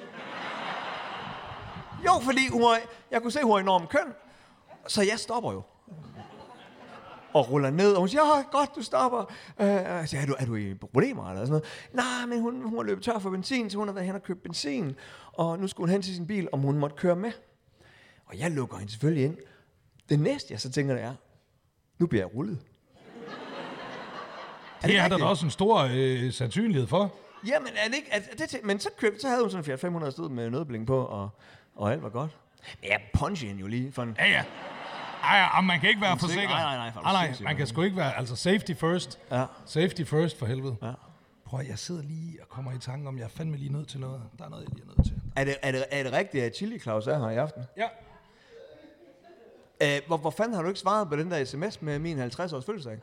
Jo, fordi hun var, jeg kunne se, hun var enormt køn, så jeg stopper jo. Og ruller ned, og hun siger, ja, godt, du stopper. Øh, jeg siger, er du, er du i problemer, eller sådan noget? Nej, men hun, hun har løbet tør for benzin, så hun har været hen og købt benzin, og nu skulle hun hen til sin bil, om hun måtte køre med. Og jeg lukker hende selvfølgelig ind. Det næste, jeg så tænker, det er, nu bliver jeg rullet. Er det er der da også en stor øh, sandsynlighed for. Jamen, er det ikke? Er det, men så, købte, så havde hun sådan en Fiat fem hundrede stod med nødbling på, og, og alt var godt. Men jeg punchede hende jo lige for en... Ja, ja. Ej, ja, man kan ikke være for sikker. Nej, nej, nej. nej, nej, man kan sgu ikke være... Altså, safety first. Ja. Safety first, for helvede. Ja. Prøv at jeg sidder lige og kommer i tanke om, jeg er fandme lige nødt til noget. Der er noget, jeg lige er nødt til. Er det, er det, er det rigtigt, at Chili Claus er her i aften? Ja. Æh, hvor, hvor fanden har du ikke svaret på den der sms med min halvtreds års fødselsdag?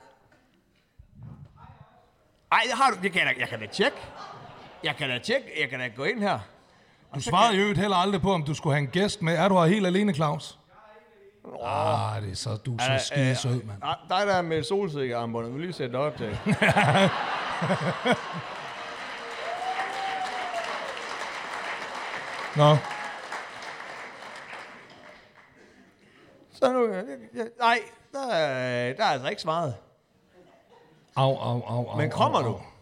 Ej, det har du. Det kan jeg, da, jeg kan da tjekke. Jeg kan da tjekke. Jeg kan da gå ind her. Du svarede jo heller aldrig på, om du skulle have en gæst med. Er du her helt alene, Claus? Åh, oh, det er så, du er så skide sød, mand. Dig der med solsikkearmbåndet, vil lige sætte dig op til. Nå. Så nu... Nej, der er, der er altså ikke svaret. Au, au, au, au. Men kommer au, du? Au.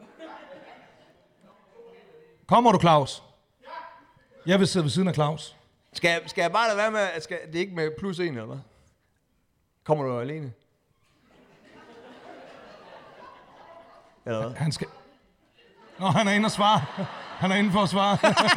Kommer du, Claus? Jeg vil sidde ved siden af Claus. Skal, skal jeg bare lade være med... Skal, det er ikke med plus en, eller hvad? Kommer du alene? Eller hvad? Han skal... Nå, han er inde og svare. Han er inde for at svare.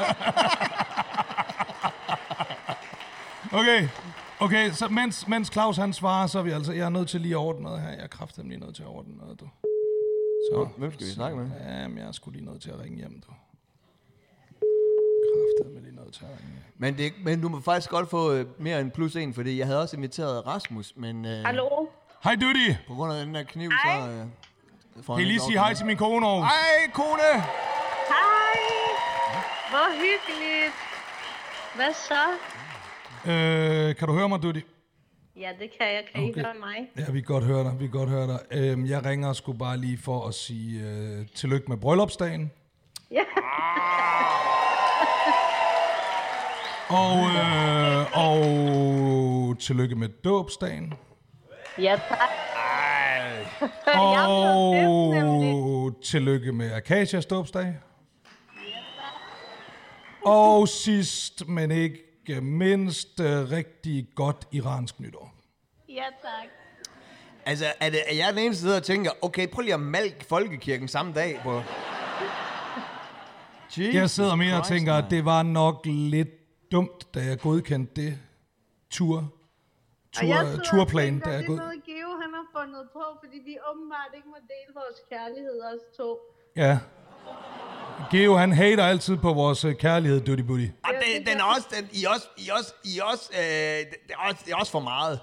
Okay. Okay, så mens, mens Claus han svarer, så er vi altså... Jeg er nødt til lige at ordne noget her. Jeg er kraftedeme lige nødt til at ordne noget, du. Så. Hvem skal vi snakke med? Jamen, jeg er sgu lige nødt til at ringe hjem, du. Kraftedeme lige nødt til at ringe hjem. Men, det, men du må faktisk godt få uh, mere end plus en, fordi jeg havde også inviteret Rasmus, men... Uh, Hallo? Hej, Duty. På grund af den der kniv, hej. så... Uh, kan I lige sige hej til min kone, Aarhus? Hej, kone! Hej! Hvor hyggeligt. Hvad så? Øh, kan du høre mig, Duty? Ja, det kan jeg. Kan Okay. I høre mig? Ja, vi kan godt høre dig. Vi kan godt høre dig. Øhm, jeg ringer sgu bare lige for at sige øh, tillykke med bryllupsdagen. Ja. Og, øh, og tillykke med dåbsdagen. Ja, tak. Og tillykke med Akasias dåbsdag. Og sidst, men ikke mindst, øh, rigtig godt iransk nytår. Ja, tak. Altså, er, det, er jeg den eneste, der tænker, okay, prøv lige at malke folkekirken samme dag på... Jesus Jeg sidder mere og Christ, tænker, at man. det var nok lidt dumt, da jeg godkendte det tur, tur turplan, da jeg det er god. noget, Geo han har fundet på, fordi vi åbenbart ikke må dele vores kærlighed, os to. Ja. Geo, han hater altid på vores øh, kærlighed, Duty Booty. Og det, den er også, den, I er også, I er også, I er også, øh, det, er også, det er også for meget.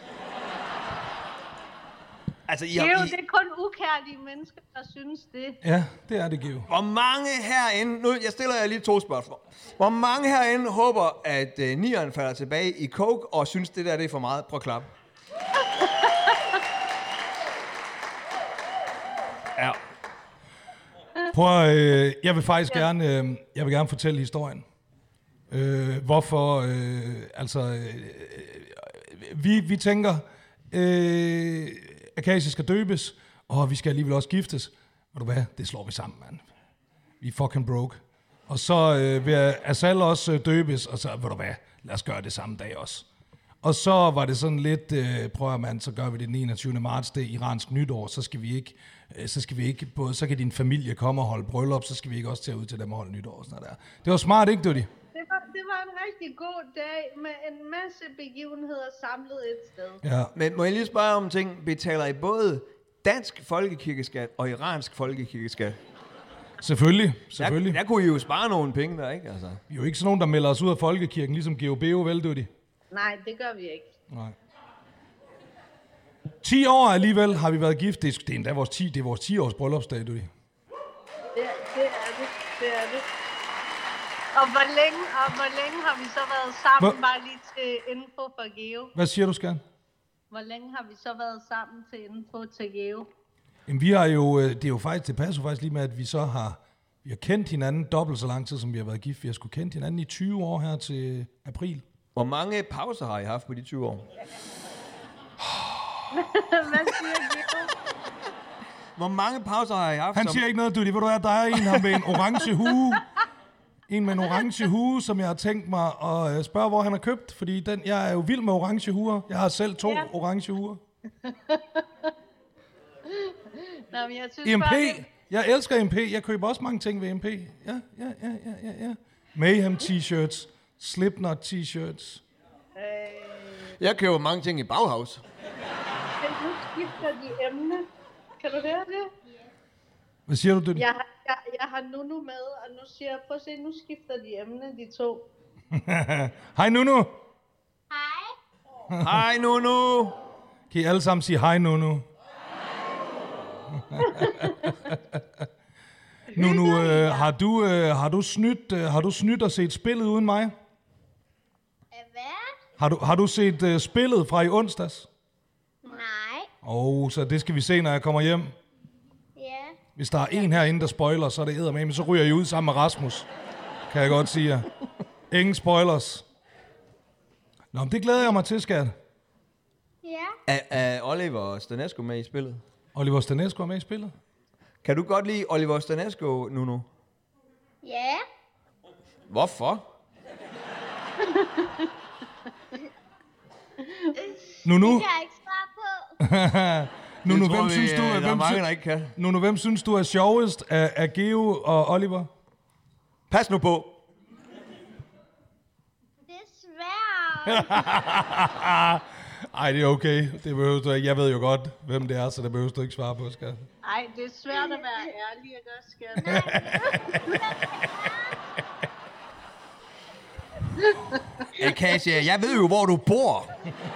Altså, I har, Geo, I, det er kun ukærlige mennesker, der synes det. Ja, det er det, Geo. hvor mange herinde, nu jeg stiller jer lige to spørgsmål. Hvor mange herinde håber, at øh, nieren falder tilbage i coke, og synes, det der det er for meget? Prøv at klappe. Ja. Prøv at, øh, jeg vil faktisk ja. gerne, øh, jeg vil gerne fortælle historien. Øh, hvorfor, øh, altså, øh, vi, vi tænker, øh, Akasia skal døbes, og vi skal alligevel også giftes. Ved du hvad, det slår vi sammen, mand. Vi er fucking broke. Og så øh, vil Asal også øh, døbes, og så, ved du hvad, lad os gøre det samme dag også. Og så var det sådan lidt, øh, prøver man, så gør vi det den enogtyvende marts, det iransk nytår, så skal vi ikke, øh, så skal vi ikke, både, så kan din familie komme og holde bryllup, så skal vi ikke også tage ud til dem og holde nytår og sådan der. Det var smart, ikke, Dutti? Det var, det var en rigtig god dag med en masse begivenheder samlet et sted. Ja. Men må jeg lige spørge om en ting? Betaler I både dansk folkekirkeskat og iransk folkekirkeskat? Selvfølgelig, selvfølgelig. Der, der kunne I jo spare nogle penge der, ikke? Altså. Vi er jo ikke sådan nogen, der melder os ud af folkekirken, ligesom G O B O, vel, Dutti? Nej, det gør vi ikke. Nej. ti år alligevel har vi været gift. Det er, det er endda vores ti, det er vores ti års bryllupsdag, Dutti. Det, det er det, det er det. Og hvor længe, og hvor længe har vi så været sammen, Hvor? bare lige til info for Geo? Hvad siger du, Skjern? Hvor længe har vi så været sammen til info til Geo? Jamen, vi har jo, det er jo faktisk, det passer jo faktisk lige med, at vi så har, vi har kendt hinanden dobbelt så lang tid, som vi har været gift. Vi har sgu kendt hinanden i tyve år her til april. Hvor mange pauser har I haft på de tyve år? Hvad siger Geo? Hvor mange pauser har I haft? Han som... siger ikke noget, Dutti. Ved du hvad, der er en her med en orange hue. En med en orange hue, som jeg har tænkt mig at spørge, hvor han har købt. Fordi den, jeg er jo vild med orange huer. Jeg har selv to ja. orange huer. Nå, men jeg synes E M P. bare, det... Jeg elsker E M P. Jeg køber også mange ting ved E M P. Ja, ja, ja, ja, ja, ja. Mayhem t-shirts. Slipknot t-shirts. Øh... Jeg køber mange ting i Bauhaus. Men nu skifter de emne. Kan du høre det? Hvad siger du, Dutti? Jeg har, jeg, jeg har Nunu med, og nu siger jeg, prøv at se, nu skifter de emne, de to. Hej, Nunu. Hej. Hej, Nunu. Kan I alle sammen sige hej, Nunu? Nunu, øh, har du øh, har du snydt øh, har du snydt og set spillet uden mig? Hvad? Har du har du set øh, spillet fra i onsdags? Nej. Åh, oh, så det skal vi se, når jeg kommer hjem. Ja. Hvis der er en herinde, der spoiler, så er det eddermame, så ryger I ud sammen med Rasmus. Kan jeg godt sige jer. Ingen spoilers. Nå, men det glæder jeg mig til, skat. Ja. Er, er Oliver Stanesco med i spillet? Oliver Stanesco er med i spillet. Kan du godt lide Oliver Stanesco, Nunu? Ja. Hvorfor? Nunu, Det kan jeg ikke svare på. Nunu, Det tror hvem vi, synes du, øh, er, der er hvem, mange, sy- der ikke kan. Nunu, hvem synes du er sjovest af, af Geo og Oliver? Pas nu på. Det er svært. Ej, det er okay. Det behøver du ikke. Jeg ved jo godt, hvem det er, så det behøver du ikke svare på, skat. Ej, det er svært at være ærlig, ikke også, skat? Akasia, jeg ved jo, hvor du bor.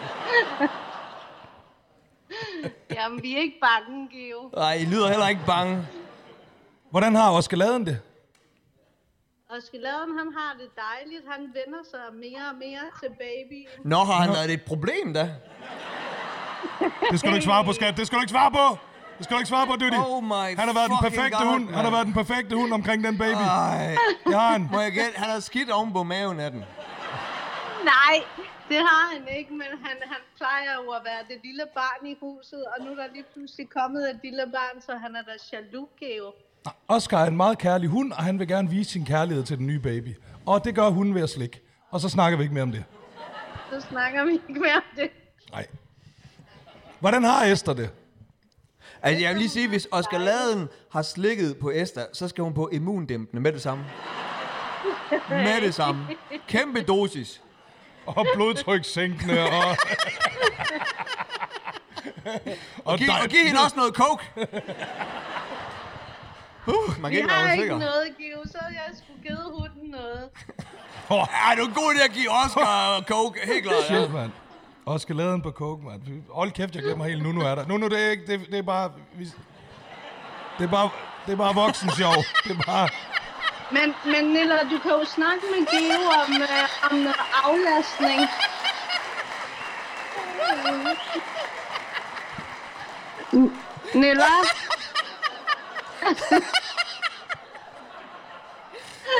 Jamen, vi er ikke bange, Geo. Nej, I lyder heller ikke bange. Hvordan har Oscar Laden det? Oscar Laden, han har det dejligt. Han vender sig mere og mere til baby. Nå, har han været et problem, da? Det skal du ikke svare på, skat. Det skal du ikke svare på. Det skal du ikke svare på, Dutti. Oh my Han har været den fucking perfekte God, hund. man. Han har været den perfekte hund omkring den baby. Ej. Det har han. Må jeg gætte? Han har skidt oven på maven af den. Nej, det har han ikke, men han, han plejer jo at være det lille barn i huset, og nu er der lige pludselig kommet et lille barn, så han er da jaloux, Geo. Oscar er en meget kærlig hund, og han vil gerne vise sin kærlighed til den nye baby. Og det gør hunden ved at slikke. Og så snakker vi ikke mere om det. Så snakker vi ikke mere om det. Nej. Hvordan har Esther det? Altså, jeg vil lige sige, hvis Oscar Laden har slikket på Esther, så skal hun på immundæmpende med det samme. Med det samme. Kæmpe dosis. Og blodtrykssænkende, og... Og giv, og giv hende også noget coke. Uh, man kan Vi ikke har være ikke sikker. noget, Geo, så jeg skulle givet hunden noget. Oh, er du en god idé at give Oscar coke? Helt klart. Ja. Shit, mand. Oscar Laden på coke, mand. Hold kæft, jeg glemmer helt. Nu nu er der. Nu nu det er ikke, det, det er bare... Vi, det er bare, det er bare voksen sjov. Det er bare... Men, men Nilla, du kan jo snakke med Geo om, øh, om noget aflastning. N- Nilla?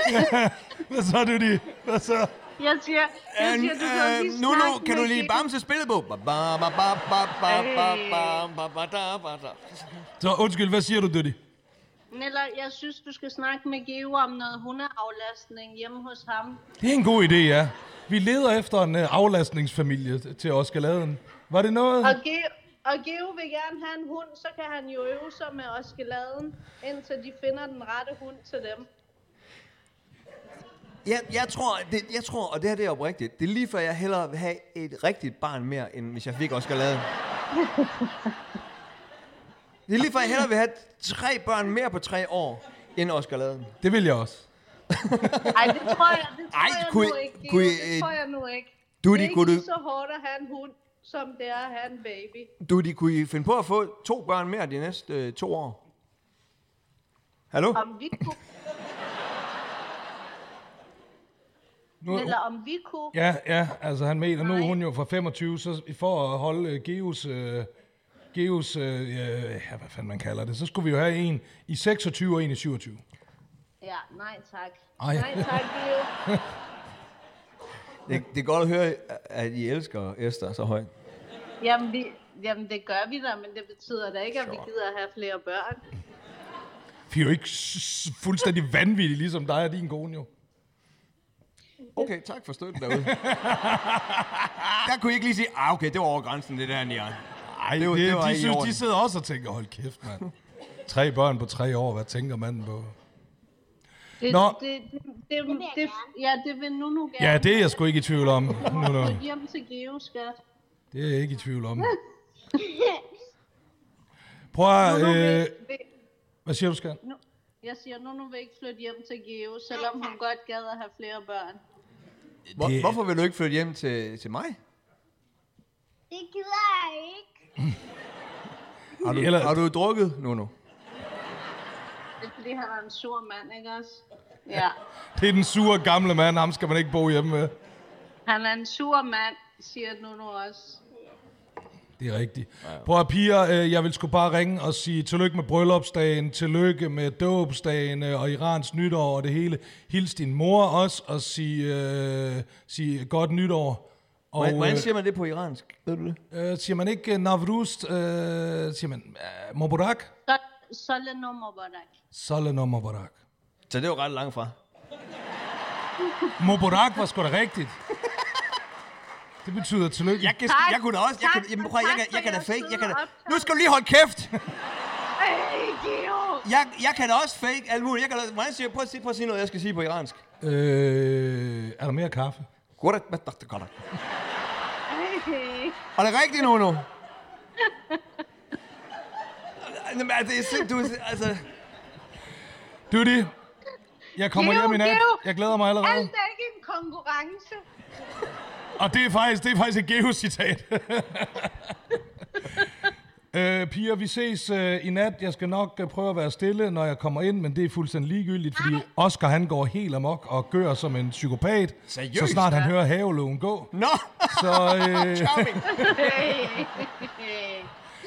Hvad så, Dudy? Hvad så? Jeg siger, jeg siger, du kan lige nu, nu, snakke kan du med lige Geo. bamse spillebog? Ba, ba, ba, ba, ba, ba, ba, ba, ba, da, ba, da. Så undskyld, hvad siger du, Dudy? Eller jeg synes, du skal snakke med Geo om noget hundeaflastning hjemme hos ham. Det er en god idé, ja. Vi leder efter en uh, aflastningsfamilie til Oskaladen. Var det noget? Og Geo, og Geo vil gerne have en hund, så kan han jo øve sig med Oskaladen, indtil de finder den rette hund til dem. Jeg, jeg, tror, det, jeg tror, og det her det er oprigtigt, det er lige før jeg hellere vil have et rigtigt barn mere, end hvis jeg fik Oscar Laden. Det er lige før jeg hellere vil have tre børn mere på tre år, end Oscar Laden. Det vil jeg også. Ej, det tror jeg, det tror Ej, jeg kunne nu I- ikke. Geo. kunne I, Det øh, tror jeg nu ikke. Dudy, det er ikke kunne du- lige så hårdt at have en hund, som det er at have en baby. Du, de kunne I finde på at få to børn mere de næste øh, to år? Hallo? Om vi kunne, Nu, eller om vi kunne. ja, ja, altså han mener, nu er Nej. hun jo fra femogtyve, så for at holde uh, Geos, uh, Geos uh, ja, hvad fanden man kalder det, så skulle vi jo have en i seksogtyve og en i syvogtyve. Ja, nej tak. Ej. Nej tak, Geo. Det, det er godt at høre, at I elsker Esther så højt. Jamen, vi, jamen, det gør vi da, men det betyder da ikke, at vi gider at have flere børn. Vi er jo ikke s- s- fuldstændig vanvittige, ligesom dig og din kone jo. Okay, tak for støtten derude. Der kunne I ikke lige sige, ah okay, det var over grænsen, det der, Nian. Ej, det var- det, det var de, i synes, orden. de sidder også og tænker, hold kæft, mand. Tre børn på tre år, hvad tænker manden på? Det, Nå. det, det, det, det, det, ja, det vil nu nu gerne. Ja, det er jeg sgu ikke i tvivl om. Nu, nu. Flyt hjem til Geo, skat. Det er jeg ikke i tvivl om. Prøv at... Nu, nu, Øh, vil, vil, hvad siger du, skat? nu, jeg siger, nu nu vil ikke flytte hjem til Geo, selvom hun godt gad at have flere børn. Hvor, Det- Hvorfor vil du ikke flytte hjem til, til mig? Det gider jeg ikke. Har du, Eller- har du drukket nu nu? Det er fordi, han er en sur mand, ikke også? Ja. Det er den sure gamle mand, ham skal man ikke bo hjemme med. Han er en sur mand, siger nu nu også. Det er rigtigt. Prøv at piger, øh, jeg vil sgu bare ringe og sige tillykke med bryllupsdagen, tillykke med dåbsdagen øh, og Irans nytår og det hele. Hils din mor også og sige, øh, sige godt nytår. Og Hvordan, hvordan øh, siger man det på iransk? Ved du det? øh, siger man ikke øh, Navruz, øh, siger man øh, Mubarak? Så, så lad nummer på dig. Saleno Mubarak. Så det er jo ret langt fra. Mubarak var sgu da rigtigt. Det betyder tillykke. Jeg, kan, Tak. jeg kunne da også... Jeg, Tak, kunne, jamen, prøv, jeg, tak kan, for jeg kan da jeres fake. Jeg kan da, søde nu skal du lige holde kæft! Hey, Geo! Jeg, jeg kan da også fake alt muligt. Jeg kan da, hvordan siger, prøv, at sige, prøv at sige noget, jeg skal sige på iransk. Øh, er der mere kaffe? Godt, godt, godt, godt. Hey. Og det er rigtigt nu nu. Jamen, det er sind, du er, altså... Duty, jeg kommer Geo, hjem i nat. Geo. Jeg glæder mig allerede. Alt er ikke en konkurrence. Og det er faktisk, det er faktisk et Geo-citat. øh, piger, vi ses øh, i nat. Jeg skal nok øh, prøve at være stille, når jeg kommer ind, men det er fuldstændig ligegyldigt, fordi Oscar han går helt amok og gør som en psykopat. Seriøst? Så snart han hører havelågen gå. Nå! Så, øh, Charming. Hey.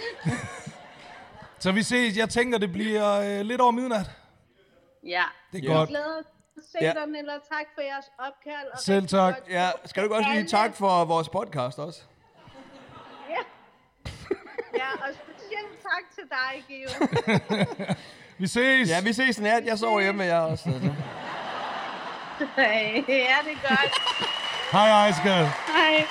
så vi ses. Jeg tænker, det bliver øh, lidt over midnat. Ja. Det er Ja. godt. Glæder til at se Ja. dig, eller tak for jeres opkald. Og Selv rigtig tak. godt Ja, skal du også lige tak for vores podcast også? Ja. Ja, og specielt tak til dig, Geo. Vi ses. Ja, vi ses nat. Jeg sover hjemme med jer også. Altså. Ja, det er godt. Hej, hej, skat. Hej.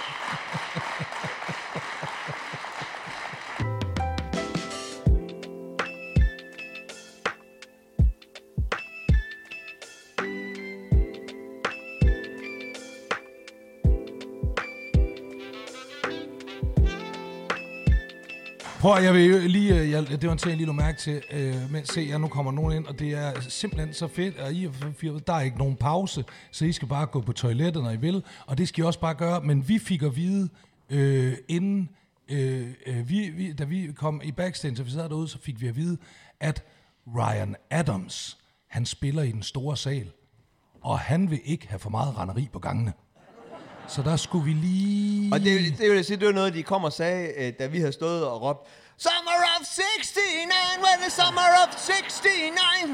Prøv at, jeg vil jo lige, øh, jeg, det var en ting, jeg lige lå mærke til, øh, men se, ja, nu kommer nogen ind, og det er simpelthen så fedt, og I, der er ikke nogen pause, så I skal bare gå på toilettet, når I vil, og det skal I også bare gøre, men vi fik at vide, øh, inden, øh, øh, vi, vi, da vi kom i backstage, så vi sad derude, så fik vi at vide, at Ryan Adams, han spiller i den store sal, og han vil ikke have for meget renderi på gangene. Så der skulle vi lige... Og det, det vil jeg sige, det var noget, de kom og sagde, øh, da vi havde stået og råbt, Summer of sixty-nine, when the summer of sixty-nine.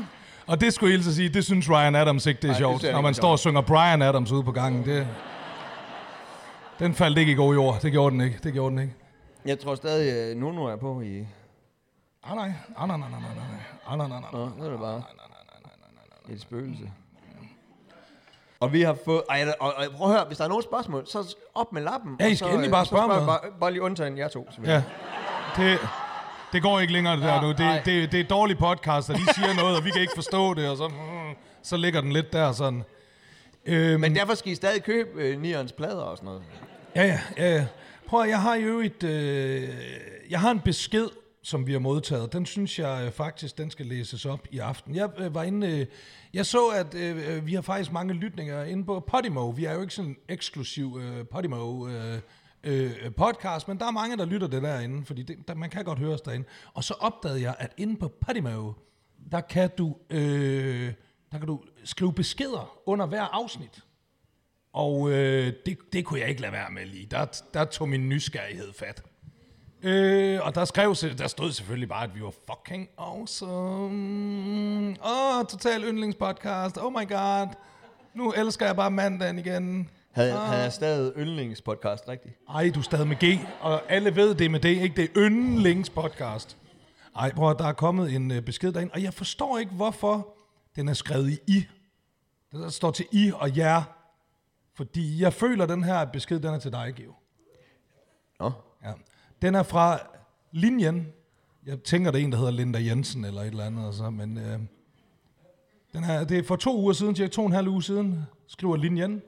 Og det skulle jeg hilse at sige, det synes Ryan Adams ikke, det er Nej, sjovt. det Når man står og synger Bryan Adams ude på gangen, det... Den faldt ikke i god jord. Det gjorde den ikke. Det gjorde den ikke. Jeg tror stadig, uh, Nuno er på i... Ah, nej. Ah, nej, nej, nej, nej, nej. Ah, nej, nej, nej. Nå, nu er det bare et spøgelse. Og vi har fået... Ej, og, og prøv at høre, hvis der er nogle spørgsmål, så op med lappen. Ja, I skal så, endelig bare spørge mig. Bare, bare lige undtagen jer to. Ja. Det, det går ikke længere, det der Ja, nu. Det, det, det er dårlig podcast, og de siger noget, og vi kan ikke forstå det, og så, mm, så ligger den lidt der sådan. Øhm, Men derfor skal I stadig købe øh, Nierens plader og sådan noget. Ja, ja, ja, ja. Prøv at, jeg har jo et... Øh, jeg har en besked, som vi har modtaget. Den synes jeg øh, faktisk, den skal læses op i aften. Jeg øh, var inde... Øh, jeg så, at øh, vi har faktisk mange lytninger inde på Podimo. Vi er jo ikke sådan en eksklusiv øh, Podimo øh, øh, podcast, men der er mange, der lytter det derinde, fordi det, der, man kan godt høre os derinde. Og så opdagede jeg, at inde på Podimo, der kan du, øh, der kan du skrive beskeder under hver afsnit. Og øh, det, det kunne jeg ikke lade være med lige. Der, der tog min nysgerrighed fat. Øh, og der skrev, der stod selvfølgelig bare, at vi var fucking awesome. Åh, oh, total yndlingspodcast. Oh my god. Nu elsker jeg bare mandagen igen. Havde, ah. havde jeg stadig yndlingspodcast, rigtigt? Ej, du er stadig med G, og alle ved det med det, ikke? Det er yndlingspodcast. Ej, bror, der er kommet en uh, besked derind, og jeg forstår ikke, hvorfor den er skrevet i I. Der står til I og jer. Fordi jeg føler, den her besked, den er til dig, Geo. Nå. Ja. Den er fra Linjen. Jeg tænker, det er en, der hedder Linda Jensen, eller et eller andet. Altså. Men øh, den er, det er for to uger siden, til to og en halv uge siden, skriver Linjen.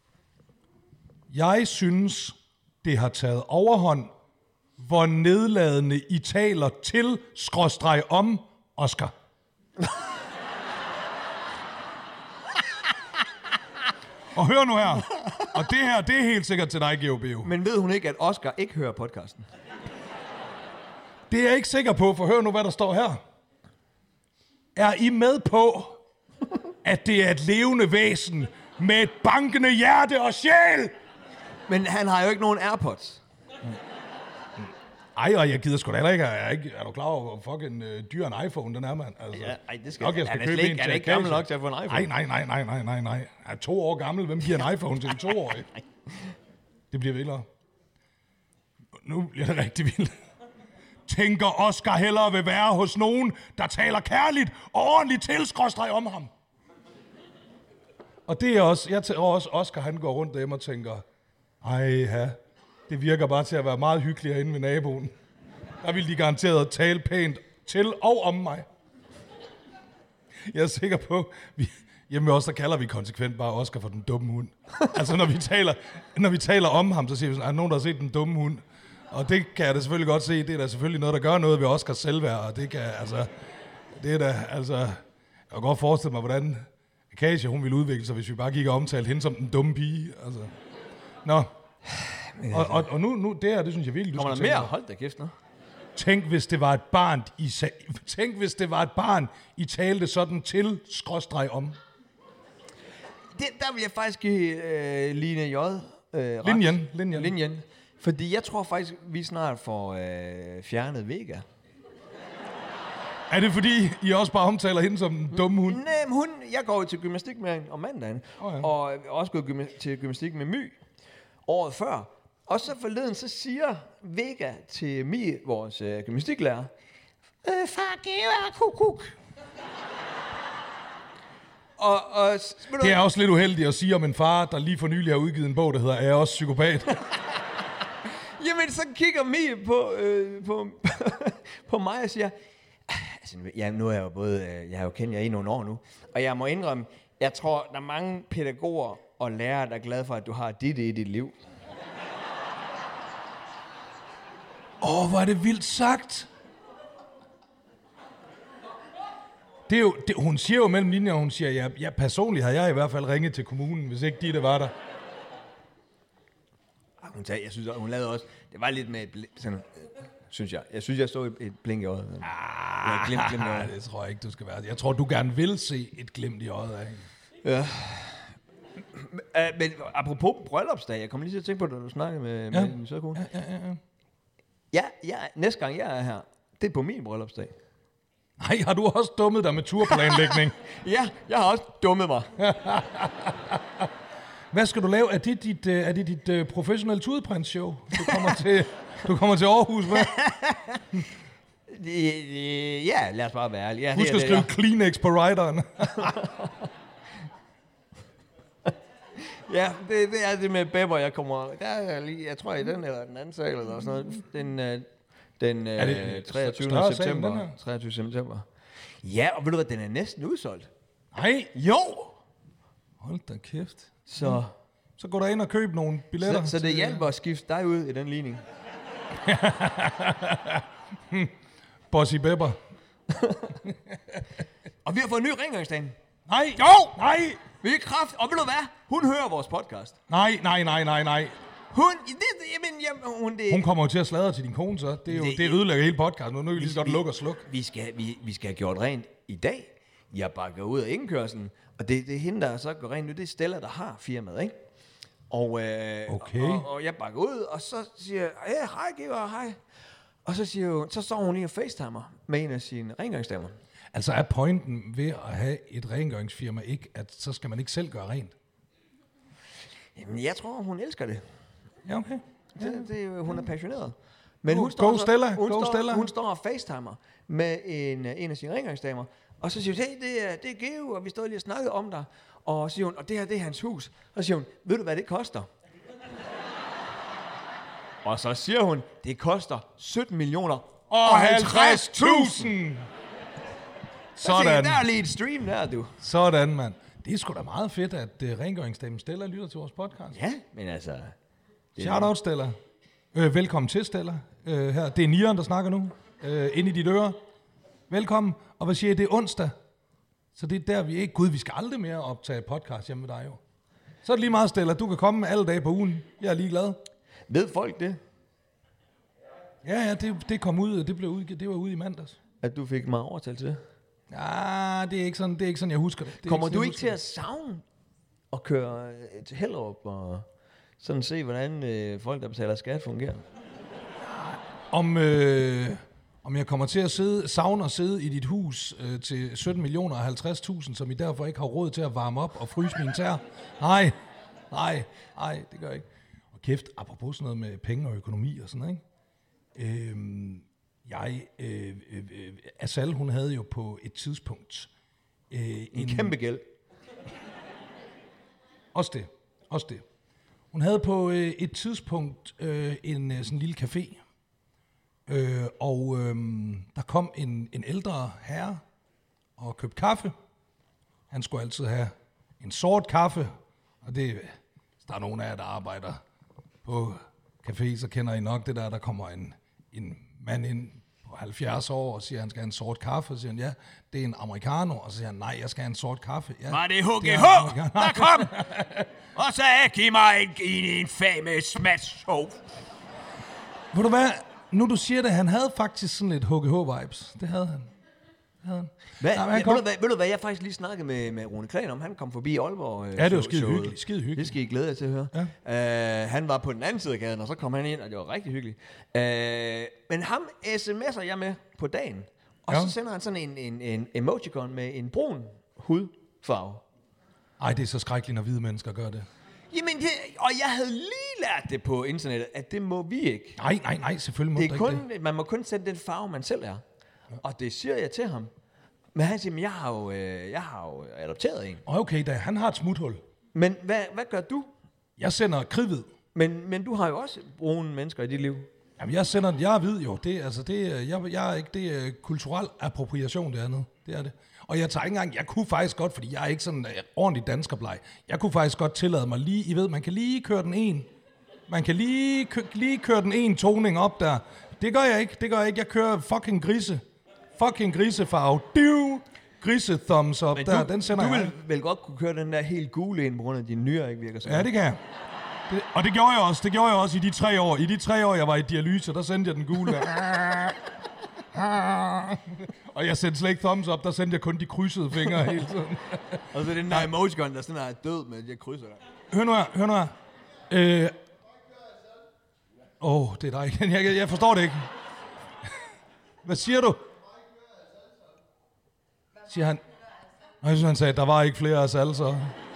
Jeg synes, det har taget overhånd, hvor nedladende I taler til, skråstreg om, Oscar. Og hør nu her. Og det her, det er helt sikkert til dig, Geo Beo. Men ved hun ikke, at Oscar ikke hører podcasten? Det er jeg ikke sikker på, for hør nu, hvad der står her. Er I med på, at det er et levende væsen med et bankende hjerte og sjæl? Men han har jo ikke nogen AirPods. Ej, og jeg gider sgu da heller ikke. Er, jeg ikke. Er du klar over, hvor fucking øh, dyr en iPhone den er, mand? Altså, Ja, ej, det skal nok, jeg skal han er købe slet en ikke- han er til ikke gammel Acacia. nok til at få en iPhone. Nej, nej, nej, nej, nej, nej, nej. Han er to år gammel. Hvem giver en iPhone til en toårig? Det bliver vildere. Nu bliver det rigtig vildt. Tænker Oscar hellere vil være hos nogen, der taler kærligt og ordentligt til, skråstreg om ham. Og det er også, jeg tror også, Oscar han går rundt derhjemme og tænker, ej, ja, det virker bare til at være meget hyggeligt herinde ved naboen. Der vil de garanteret tale pænt til og om mig. Jeg er sikker på, vi, hjemme også, der kalder vi konsekvent bare Oscar for den dumme hund. Altså, når vi taler, når vi taler om ham, så siger vi sådan, er der nogen, der har set den dumme hund? Og det kan jeg da selvfølgelig godt se. Det er da selvfølgelig noget, der gør noget ved Oscars selvværd. Og det kan, altså, det er da, altså, jeg kan godt forestille mig, hvordan Acacia, hun ville udvikle sig, hvis vi bare gik og omtalte hende som den dumme pige. Altså. Nå. Og, og, og nu, nu, det her, det synes jeg virkelig, du Kommer skal der mere? tænke. Hold da kæft, nu. Tænk, hvis det var et barn, I sag... Tænk, hvis det var et barn, I talte sådan til, skråstreg om. Det, der vil jeg faktisk give øh, Line J. Øh, ret. Linjen, linjen. Linjen. Fordi jeg tror faktisk, vi snart får øh, fjernet Vega. Er det fordi, I også bare omtaler hende som en dum hund? Nej, men hun, jeg går jo til gymnastik med hende om mandagen. Oh, ja. Og jeg har også gået gyma- til gymnastik med My året før. Og så forleden, så siger Vega til Mi, vores øh, gymnastiklærer, Øh, far, Geo er kukuk. og, og s- ved du Det er også lidt uheldigt at sige om en far, der lige for nylig har udgivet en bog, der hedder Er jeg også psykopat? Jamen, så kigger Mi på, øh, på, på mig og siger, altså, ja, nu er jeg jo både, øh, jeg har jo kendt jer i nogle år nu, og jeg må indrømme, jeg tror, der er mange pædagoger og lærere, der er glade for, at du har dit i dit liv. Åh, oh, hvor er det vildt sagt. Det er jo, det, hun siger jo mellem linjer, hun siger, ja, ja, personligt har jeg i hvert fald ringet til kommunen, hvis ikke de, der var der. Hun sagde, jeg synes, hun lavede også, det var lidt med et bl- sådan, øh, synes jeg. Jeg synes, jeg så et, et blink i øjet. Ah, glimt, glimt i øjet. det tror jeg ikke, du skal være. Jeg tror, du gerne vil se et glimt i øjet af hende. Ja. Uh, men apropos bryllupsdag, jeg kommer lige til at tænke på det, når du snakkede med, Ja. med min søde kone. Ja, ja, ja, ja. Ja, ja, næste gang jeg er her, det er på min bryllupsdag. Nej, har du også dummet dig med turplanlægning? Ja, jeg har også dummet mig. Hvad skal du lave? Er det dit, uh, er det dit uh, professionelle tudeprinsshow? Du kommer til, du kommer til Aarhus med? Ja, lad os bare være ærlige. Ja, Husk at skrive Kleenex på rideren. Ja, det, det er det med Bepper, jeg kommer... Der er lige, jeg tror i den eller den anden sal eller sådan noget. Den, øh, den øh, det treogtyvende september. Salen, treogtyvende september. Ja, og ved du hvad, den er næsten udsolgt. Nej. Jo! Hold da kæft. Så, Så går der ind og køb nogle billetter. så, så det hjælper at skifte dig ud i den ligning. Bossy Bepper. Og vi har fået en ny rengøringsdame. Nej. Jo! Nej. Vi er kraft. Og ved du hvad? Hun hører vores podcast. Nej, nej, nej, nej, nej. Hun... Det, jamen, jamen, hun, det, Hun kommer jo til at sladre til din kone, så. Det er jo Det- det ødelægger hele podcasten. Nu er vi lige så godt lukke og slukke. Vi skal, vi, vi skal have gjort rent i dag. Jeg bakker ud af indkørslen. Og det, det er hende, der så går rent nu. Det er Stella, der har firmaet, ikke? Og, øh, Okay. og, og jeg bakker ud, og så siger jeg, hey, hej, Giver, hej. Og så, siger hun, så står hun lige og facetimer med en af sine rengøringsdamer. Altså er pointen ved at have et rengøringsfirma ikke, at så skal man ikke selv gøre rent? Jamen, jeg tror, hun elsker det. Ja, okay. det, det er jo- hun er passioneret. Men Go- hun står, go så- Stella, hun, go står, Stella. hun står og facetimer med en, en af sine rengøringsdamer. Og så siger hun, hey, det er, det er Geo, og vi stod lige og snakkede om dig. Og siger hun, og det her, det er hans hus. Og så siger hun, ved du, hvad det koster? Og så siger hun, det koster sytten millioner Og halvtreds tusind! Sådan. Sådan. Der er lige et stream der, du. Sådan, mand. Det er sgu da meget fedt, at uh, rengøringsdamen Stella lytter til vores podcast. Ja, men altså... Det Shout out, Stella. Øh, velkommen til, Stella. Øh, her. Det er Nieren, der snakker nu. Øh, ind i dit øre. Velkommen. Og hvad siger I? Det er onsdag. Så det er der, vi ikke... Gud, vi skal aldrig mere optage podcast hjemme med dig, jo. Så er det lige meget, Stella. Du kan komme alle dage på ugen. Jeg er ligeglad. Ved folk det, Ja, ja, det, det kom ud. Det blev ud, det var ude i mandags. at du fik mig overtalt til det? Ja, det er ikke sådan, det er ikke sådan, jeg husker det. det er Kommer sådan, du jeg ikke til husker at savne at køre øh, til Hellerup og sådan se, hvordan øh, folk, der betaler skat, fungerer? det. Om, øh, om jeg kommer til at sidde, savne at sidde i dit hus øh, til sytten millioner og halvtreds tusind, som I derfor ikke har råd til at varme op og fryse min tær? Nej, nej, nej, det gør jeg ikke. Og kæft, apropos sådan noget med penge og økonomi og sådan noget, ikke? Øhm, jeg, øh, øh, øh, Asal, hun havde jo på et tidspunkt øh, En kæmpe gæld. Også det. Også det. Hun havde på øh, et tidspunkt øh, en øh, sådan lille café, øh, og øh, der kom en, en ældre herre og købte kaffe. Han skulle altid have en sort kaffe, og det, hvis der er nogen af jer, der arbejder på café, så kender I nok det der, der kommer en, en mand ind på halvfjerds år og siger, at han skal have en sort kaffe, og så siger han, ja, det er en americano, og så siger han, nej, jeg skal have en sort kaffe. Ja, Var det H G er H, en americano. der kom? Og så giv mig en, en, en fame smash show. Ved du hvad, nu du siger det, han havde faktisk sådan lidt H G H-vibes. Det havde han. Det havde han. Hvad, Nej, men ja, han kom- ved, du, hvad, ved du hvad, jeg faktisk lige snakkede med, med Rune Klan om, han kom forbi Aalborg. Øh, Ja, det var show- skide showet. hyggeligt, skide hyggeligt. Det skal I glæde jer til at høre. Ja. Uh, han var på den anden side af gaden, og så kom han ind, og det var rigtig hyggeligt. Uh, men ham sms'er jeg med på dagen, og Ja. så sender han sådan en, en, en emojicon med en brun hudfarve. Ej, det er så skrækkeligt, når hvide mennesker gør det. Jamen, det, og jeg havde lige lært det på internettet, at det må vi ikke. Nej, nej, nej, selvfølgelig må Det du er ikke kun, det. man må kun sætte den farve, man selv er. Ja. Og det siger jeg til ham. Men han siger, men jeg har jo, øh, jeg har jo adopteret en. Okay, da, han har et smuthul. Men hvad, hvad gør du? Jeg sender kridhvid. Men, men du har jo også brune mennesker i dit liv. Jamen, jeg sender, jeg er hvid jo. Det, er, altså, det, er- jeg, jeg er ikke, det er kulturel appropriation, det andet. Det er det. Og jeg tager ikke engang, jeg kunne faktisk godt, fordi jeg er ikke sådan en ordentlig danskerbleg, jeg kunne faktisk godt tillade mig lige, I ved, man kan lige køre den en, man kan lige, kø, lige køre den en toning op der. Det gør jeg ikke, det gør jeg ikke. Jeg kører fucking grise. Fucking grisefarve. Div! Grise thumbs up Men der, du, den sender du jeg. vil vel godt kunne køre den der helt gule ind, på grund af, at dine nyrer ikke virker så Ja, godt. det kan jeg. Det, og det gjorde jeg også. Det gjorde jeg også i de tre år. I de tre år, jeg var i dialyse, der sendte jeg den gule der. Og jeg sendte slet ikke thumbs up, der sendte jeg kun de krydsede fingre hele tiden. Og så den der emojicon, der sådan er død med de krydser der. Hør nu her, hør nu her. Øh... Åh, oh, det er dig igen. Jeg, jeg forstår det ikke. Hvad siger du? siger han. Og jeg synes, han sagde, der var ikke flere Asal, så.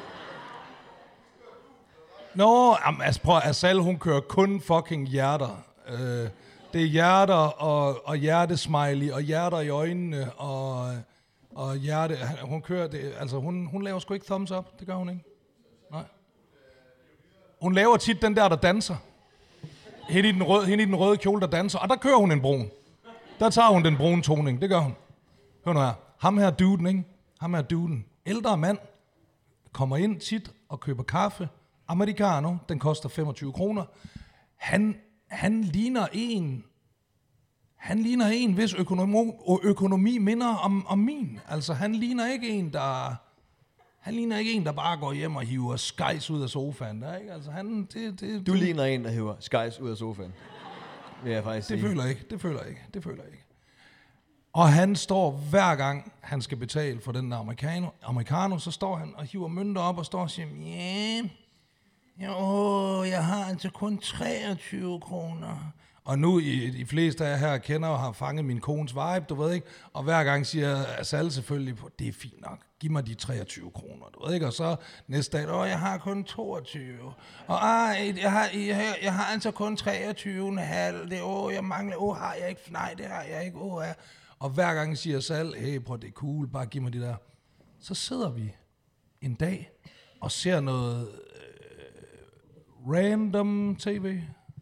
Nå, jamen, altså, prøv, Asal, hun kører kun fucking hjerter. Øh, det er hjerter og, og hjertesmiley og hjerter i øjnene og, og hjerte. Hun kører det, altså hun, hun laver sgu ikke thumbs up, det gør hun ikke. Nej. Hun laver tit den der, der danser. Hende i den røde, hende i den røde kjole, der danser, og der kører hun en brun. Der tager hun den brune toning, det gør hun. Hør nu her. Ham her duden, ikke? Ham her duden. Ældre mand kommer ind tit og køber kaffe. Americano, den koster femogtyve kroner. Han, han ligner en, han ligner en, hvis økonomi, økonomi minder om, om min. Altså, han ligner ikke en, der, han ligner ikke en, der bare går hjem og hiver skejs ud af sofaen. Der, ikke? Altså, han, det, det, Du det, ligner en, der hiver skejs ud af sofaen. Vil jeg faktisk det sige. føler jeg ikke, det føler jeg ikke, det føler jeg ikke. Og han står hver gang, han skal betale for den der americano, americano, så står han og hiver mønter op og står og siger, ja, jo, jeg har altså kun treogtyve kroner. Og nu, i de fleste af jer her kender og har fanget min kones vibe, du ved ikke, og hver gang siger Asal selvfølgelig på, det er fint nok, giv mig de treogtyve kroner, du ved ikke, og så næste dag, åh, jeg har kun toogtyve, og ej, jeg har, jeg, jeg har altså kun treogtyve komma fem, det, åh, jeg mangler, åh, har jeg ikke, nej, det har jeg ikke, åh, ja. Og hver gang siger Asal, hey, prøv, det er cool, bare giv mig de der. Så sidder vi en dag og ser noget øh, random tv.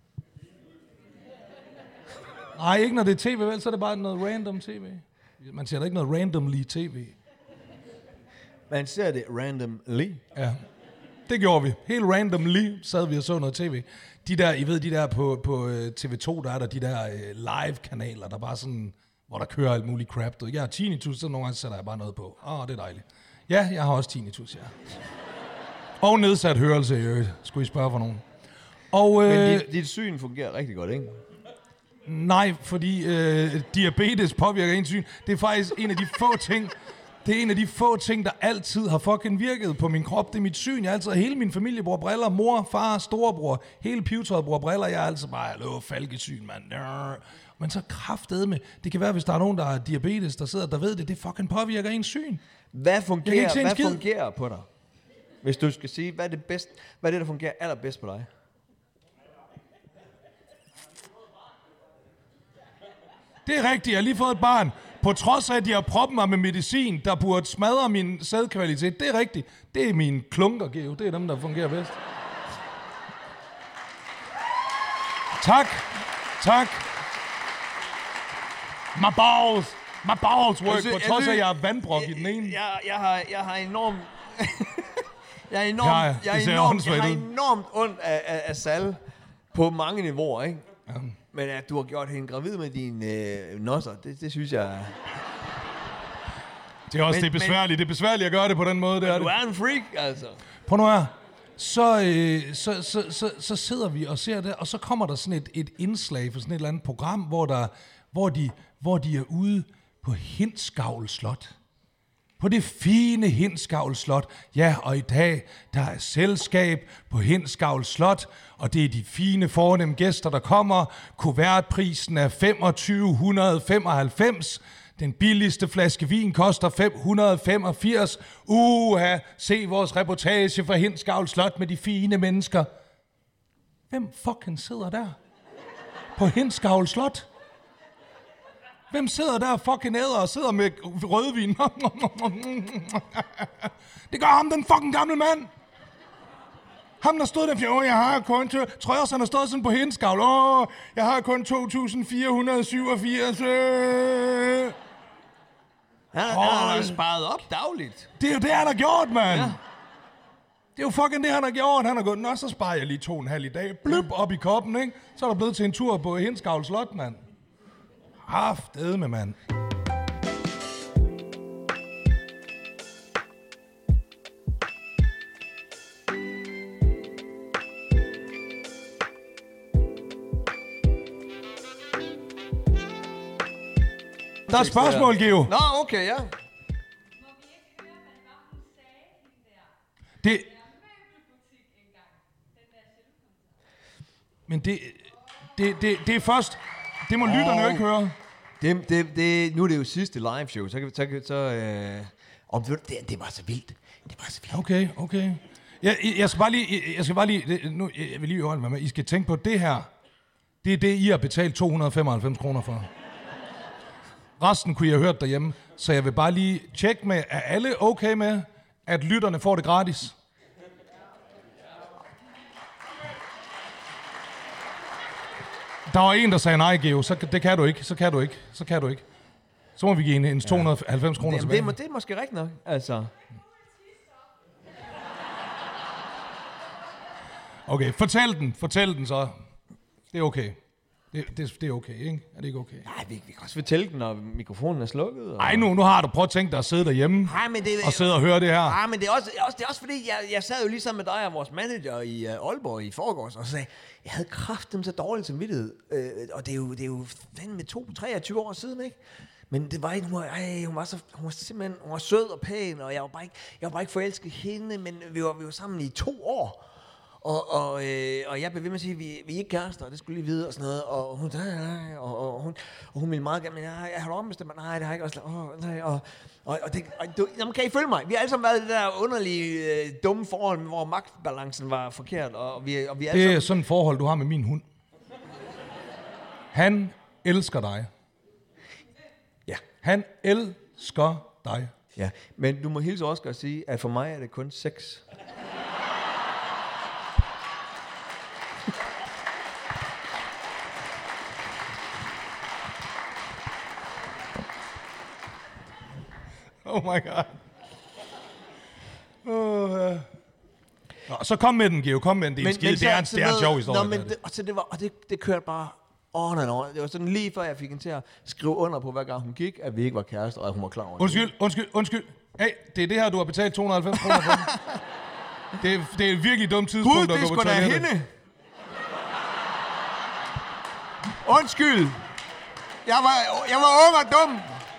Nej, ikke når det er tv, vel, så er det bare noget random tv. Man ser da ikke noget randomly tv. Man ser det randomly. Ja, det gjorde vi. Helt randomly sad vi og så noget tv. De der, I ved, de der på, på T V to, der er der de der uh, live-kanaler, der bare sådan, hvor der kører alt muligt crap. Du. Jeg har tinnitus, så nogle gange sætter jeg bare noget på. Åh, oh, det er dejligt. Ja, jeg har også tinnitus, ja. Og nedsat hørelse i øvrigt, skulle I spørge for nogen. Og, øh, Men dit, dit syn fungerer rigtig godt, ikke? Nej, fordi øh, diabetes påvirker ens syn. Det er faktisk en af de få ting, det er en af de få ting, der altid har fucking virket på min krop. Det er mit syn. Jeg er altid, hele min familie bruger briller. Mor, far, storebror, hele pivetøjet bruger briller. Jeg er altid bare, hallo, falkesyn, mand. Men så kraftedeme. Det kan være, hvis der er nogen, der har diabetes, der sidder, der ved det, det fucking påvirker ens syn. Hvad fungerer, hvad skid. fungerer på dig? Hvis du skal sige, hvad er det bedst, hvad er det, der fungerer allerbedst på dig? Det er rigtigt, jeg har lige fået et barn. På trods af, at de har proppet mig med medicin, der burde smadre min sædkvalitet. Det er rigtigt. Det er mine klunker, Geo. Det er dem, der fungerer bedst. Tak. Tak. My balls. My balls work. På trods af, at jeg har vandbrok i den ene. Jeg, jeg, har, jeg har enormt... jeg er enormt, Ja, ja, jeg er det ser enormt, åndssvagt jeg har ud. enormt ondt af, af, af Sal på mange niveauer, ikke? Ja. Men at du har gjort hende gravid med dine øh, nosser, det, det synes jeg... Det er også Men- det er besværligt. Det er besværligt at gøre det på den måde. Det er Du det. er en freak, altså. Prøv nu her. Så, øh, så, så, så, så sidder vi og ser det, og så kommer der sådan et, et indslag for sådan et eller andet program, hvor, der, hvor, de, hvor de er ude på Hindsgavl Slot. På det fine Hindsgavl Slot. Ja, og i dag, der er selskab på Hindsgavl Slot, og det er de fine fornemme gæster, der kommer. Kuvertprisen er to tusind fem hundrede femoghalvfems. Den billigste flaske vin koster fem hundrede femogfirs. Uha, se vores reportage fra Hindsgavl Slot med de fine mennesker. Hvem fucking sidder der? På Hindsgavl Slot? Hvem sidder der og fucking æder og sidder med rødvin? Det gør ham, den fucking gamle mand. Ham, der stod der, for, jeg har kun... Tror jeg også, han har stået sådan på Hindsgavl. Åh, jeg har kun to tusind fire hundrede syvogfirs. Øh. Han, han har da sparet op dagligt. Det er jo det, han har gjort, mand. Ja. Det er jo fucking det, han har gjort. Han har gået, nå, så sparer jeg lige to og en halv i dag. Bløb op i koppen, ikke? Så er der blevet til en tur på Hindsgavl Slot, mand. Haftedme, mand. Der er spørgsmål, Geo. Nå, okay, ja. Det... Men det, det, det, det er først... Det må lytterne jo ikke høre. Det, det, det, nu er det jo sidste live show, så kan vi... Så, kan- så, øh, om det, det, det var så vildt. Det var så vildt. Okay, okay. Jeg, jeg, jeg skal bare lige... Jeg skal bare lige det, nu, jeg vil lige holde mig med. I skal tænke på, det her, det er det, I har betalt to hundrede og femoghalvfems kroner for. Resten kunne I have hørt derhjemme. Så jeg vil bare lige tjekke med, er alle okay med, at lytterne får det gratis? Der var en, der sagde nej, Geo, så det kan du ikke, så kan du ikke, så kan du ikke. Så må vi give en, en to hundrede og halvfems kroner Jamen, tilbage. det, er, må- det er måske rigtigt nok, altså. Okay, fortæl den, fortæl den så. Det er okay. Det, det, det er okay, ikke? Er det ikke okay? Nej, vi, vi kan også fortælle den, når mikrofonen er slukket. Og... Ej, nu, nu har du prøvet at tænke dig at sidde derhjemme Ej, men det, og sidde og høre det her. Ja, men det er også, også, det er også fordi, jeg, jeg sad jo lige sammen med dig og vores manager i uh, Aalborg i forgårs, og så sagde, jeg havde kraften så dårligt samvittighed. Øh, og det er jo, det er jo fandme to, treogtyve år siden, ikke? Men det var ikke, hun var, ej, hun var, så, hun var simpelthen, hun var sød og pæn, og jeg var bare ikke, jeg var bare ikke forelsket i hende, men vi var, vi var sammen i to år. Og, og, øh, og jeg blev ved med at sige, at vi, vi er ikke kærester, det skulle lige vide og sådan noget. Og hun, nej, og, og, hun, og hun ville meget gerne, men jeg, jeg har ombestemt mig, nej, det har jeg ikke også. Og, nej, og, og, og, det, og du, jamen, kan I følge mig? Vi har alle sammen været i det der underlige, øh, dumme forhold, hvor magtbalancen var forkert. Og vi, og vi alle Det er sammen... sådan et forhold, du har med min hund. Han elsker dig. Ja. Han elsker dig. Ja, men du må hilse Oscar og sige, at for mig er det kun sex. Oh my god. Oh, uh. Nå, så kom med den, Geo. Kom med den. Det er en skide. Det er en, det er en sjov historie. Nå, men det, og, så det var, og det, det kørte bare on and on. Det var sådan lige før jeg fik hende til at skrive under på, hver gang hun gik, at vi ikke var kærester, og at hun var klar over det. Undskyld, undskyld, undskyld. Hey, det er det her, du har betalt to hundrede og halvfems kroner for. Det er, det er et virkelig dumt tidspunkt Gud, at det gå er på sgu da toilettet. hende! Undskyld! Jeg var, jeg var ung og dum!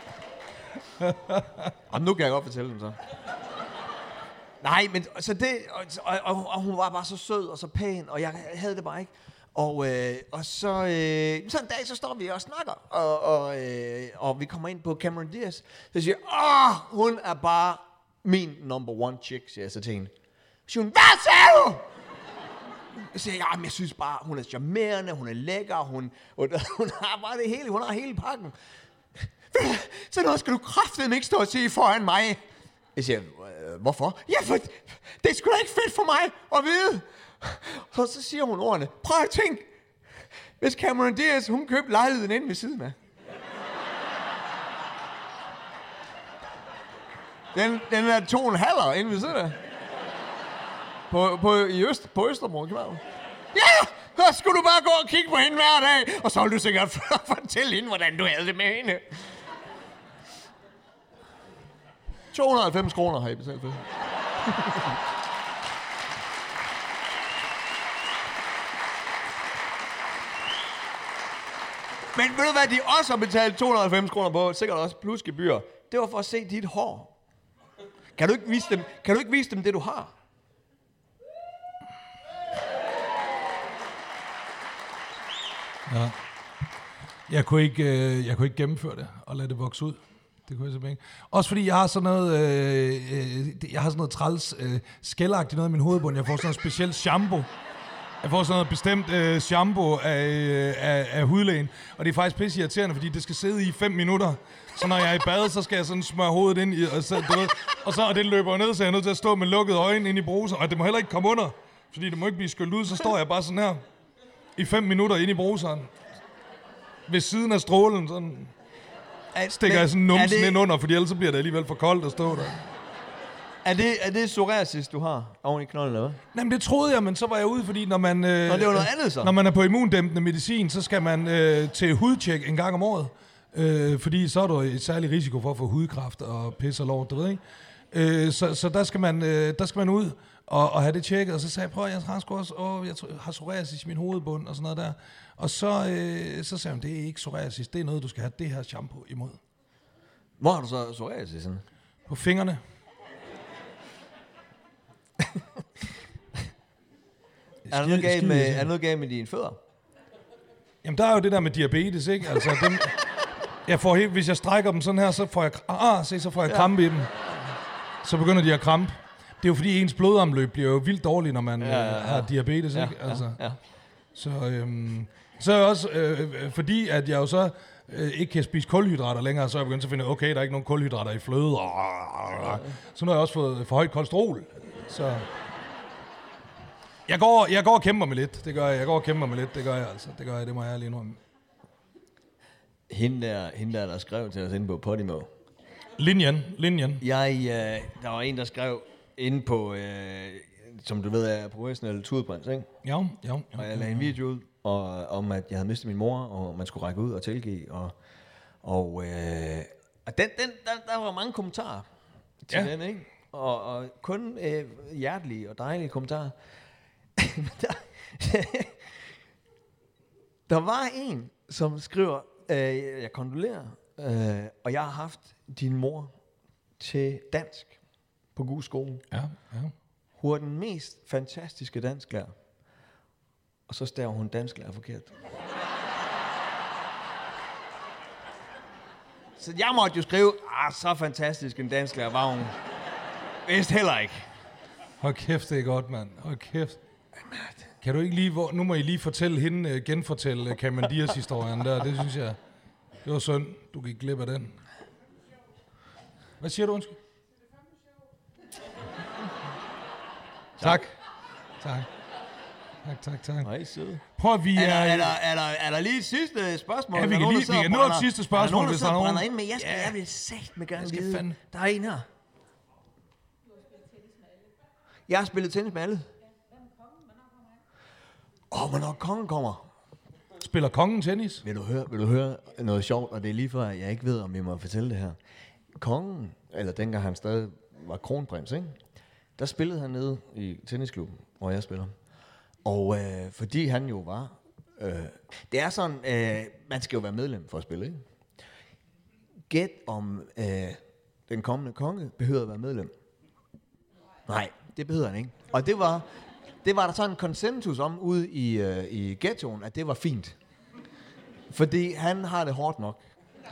Jamen, nu kan jeg godt fortælle dem så. Nej, men så det, og, og, og hun var bare så sød og så pæn, og jeg havde det bare ikke. Og, øh, og så, øh, så en dag, så står vi og snakker, og, og, øh, og vi kommer ind på Cameron Diaz. Så siger jeg, åh, hun er bare min number one chick, siger jeg så til hende. Så siger hun, hvad sagde du? Jeg siger, ja, men jeg synes bare, hun er charmerende, hun er lækker, hun, hun, hun har bare det hele, hun har hele pakken. Så noget skal du kraftedeme ikke stå og sige foran mig. Jeg siger, hvorfor? Ja, for det er sgu da ikke fedt for mig at vide. Og så siger hun ordene, prøv at tænke, hvis Cameron Diaz, hun købte lejligheden inde ved siden af. Den, den er to og en halver inde ved siden af. På, på, i Øst, på Østerbro, København. Ja, så skulle du bare gå og kigge på hende hver dag, og så ville du sikkert fortælle hende, hvordan du havde det med hende. to hundrede og halvfems kroner har I betalt for. Men ved du hvad, de også har betalt to hundrede og halvfems kroner på, sikkert også plus gebyr. Det var for at se dit hår. Kan du ikke vise dem, kan du ikke vise dem det, du har? Ja. Jeg kunne ikke, øh, jeg kunne ikke gennemføre det og lade det vokse ud. Det kunne jeg simpelthen ikke. Også fordi jeg har sådan noget, øh, øh, jeg har sådan noget træls øh, skælagtigt noget i min hovedbund. Jeg får sådan noget specielt shampoo. Jeg får sådan noget bestemt øh, shampoo af, øh, af, af hudlægen. Og det er faktisk pisse irriterende, fordi det skal sidde i fem minutter. Så når jeg er i bad, så skal jeg sådan smøre hovedet ind i, og så, du ved, og så og det løber ned, så jeg er nødt til at stå med lukkede øjne ind i bruseren. Og det må heller ikke komme under, fordi det må ikke blive skyllet ud. Så står jeg bare sådan her i fem minutter ind i bruseren. Ved siden af strålen, sådan stikker jeg sådan numsen det... ind under, fordi ellers så bliver det alligevel for koldt at stå der. Er det, er det psoriasis, du har oven i knolden, eller hvad? Nej, men det troede jeg, men så var jeg ude, fordi når man... Øh, Nå, det var noget andet så? Når man er på immundæmpende medicin, så skal man øh, til hudtjek en gang om året. Øh, fordi så er der et særlig risiko for at få hudkræft og pis og lort, du ved ikke? Øh, så så der, skal man, øh, der skal man ud og, og have det tjekket, og så sagde jeg, prøv, jeg har sgu også, åh, jeg har psoriasis i min hovedbund og sådan noget der. Og så, øh, så sagde han, det er ikke psoriasis, det er noget, du skal have det her shampoo imod. Hvor har du så psoriasis? Sådan? På fingrene. Er der noget galt med, er noget galt med dine fødder? Jamen, der er jo det der med diabetes, ikke? Altså, dem, Jeg får helt, hvis jeg strækker dem sådan her, så får jeg, ah, se, så får jeg ja. krampe i dem. Så begynder de at krampe. Det er jo fordi, ens blodomløb bliver jo vildt dårligt, når man ja, ja, ja. har diabetes, ja, ikke? Altså. Ja, ja. Så, øhm, så er jeg også, øh, fordi at jeg jo så øh, ikke kan spise kulhydrater længere, så er jeg begyndt at finde, okay, der er ikke nogen kulhydrater i fløde. Så nu har jeg også fået for højt kolesterol. Så jeg går, jeg går og kæmper med lidt, det gør jeg. Jeg går og kæmper med lidt, det gør jeg altså. Det gør jeg, det må jeg lige indrømme. Hende der, hende der, der skrev til os inde på Podimo. Linjen, linjen. Jeg, øh, der var en, der skrev inde på, øh, som du ved, er professionel tudprins, ikke? Ja, ja, ja. Og jeg lagde en video ud, og, om at jeg havde mistet min mor, og man skulle række ud og tilgive, og, og, øh, og den, den, der, der var mange kommentarer til ja. den, ikke? Og, og kun øh, hjertelige og dejlige kommentarer. der, der var en, som skriver, øh, jeg kondolerer, øh, og jeg har haft din mor til dansk på god skole. Ja, ja. Hun er den mest fantastiske dansklærer. Og så staver hun dansklærer forkert. Så jeg måtte jo skrive, ah, så fantastisk en dansklærer var hun. Vist heller ikke. Hold kæft, det er godt, mand. Hold kæft. Kan du ikke lige, hvor, nu må I lige fortælle hende, genfortælle Kamandias historien der. Det synes jeg, det var synd. Du gik glip af den. Hvad siger du, undskyld? Tak. Tak. Tak, tak, tak. Nej, søde. Prøv at vi er... Er, er, der, er, der, er der lige et sidste spørgsmål? Ja, vi kan lige... Vi kan nå et sidste spørgsmål, hvis der er nogen. Er der nogen, der ind med? Jeg skal, ja. jeg vil sagt med gerne vide. Fandme. Der er en her. Jeg har spillet tennis med alle. Åh, oh, hvornår kongen kommer? Spiller kongen tennis? Vil du høre, vil du høre noget sjovt, og det er lige før, jeg ikke ved, om vi må fortælle det her. Kongen, eller dengang han stadig var kronprins, ikke? Der spillede han nede i tennisklubben, hvor jeg spiller. Og øh, fordi han jo var... Øh, det er sådan, øh, man skal jo være medlem for at spille, ikke? Gæt om øh, den kommende konge behøver at være medlem. Nej, det behøver han ikke. Og det var, det var der sådan en konsensus om ude i, øh, i ghettoen, at det var fint. Fordi han har det hårdt nok.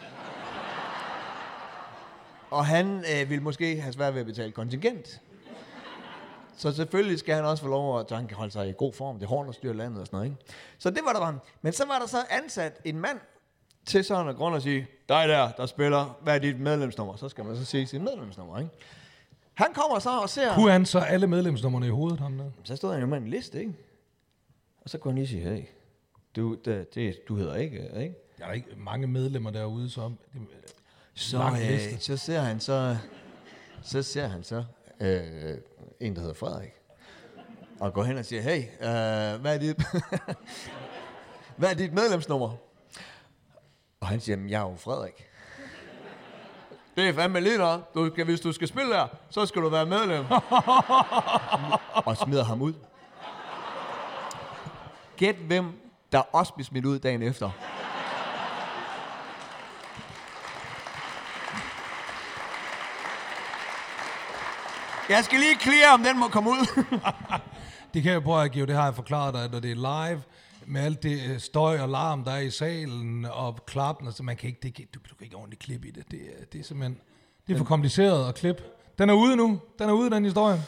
Og han øh, vil måske have svært ved at betale kontingent. Så selvfølgelig skal han også få lov at, han kan holde sig i god form. Det er hårdt at styre landet og sådan noget, ikke? Så det var der var. Men så var der så ansat en mand til sådan en grund at sige, dig der, der spiller, hvad er dit medlemsnummer? Så skal man så sige sit medlemsnummer, ikke? Han kommer så og ser... Kunne han så alle medlemsnummerne i hovedet, ham der? Så stod han jo med en liste, ikke? Og så kunne han lige sige, hey, du, det, det, du hedder ikke, ikke? Der er ikke mange medlemmer derude, så... Så, øh, så ser han så... Så ser han så... Øh, en, der hedder Frederik. Og går hen og siger, hey, øh, hvad er dit... hvad er dit medlemsnummer? Og han siger, jeg er jo Frederik. Det er fandme lidt nok. Du skal, hvis du skal spille der, så skal du være medlem. Og smider ham ud. Gæt hvem, der også bliver smidt ud dagen efter. Jeg skal lige clear, om den må komme ud. Det kan jeg prøve at give, det har jeg forklaret dig, når det er live, med alt det støj og larm, der er i salen, og klappen, altså man kan ikke, det, du, du kan ikke ordentligt klippe i det. Det, det er simpelthen, det er for kompliceret at klippe. Den er ude nu, den er ude, den historie.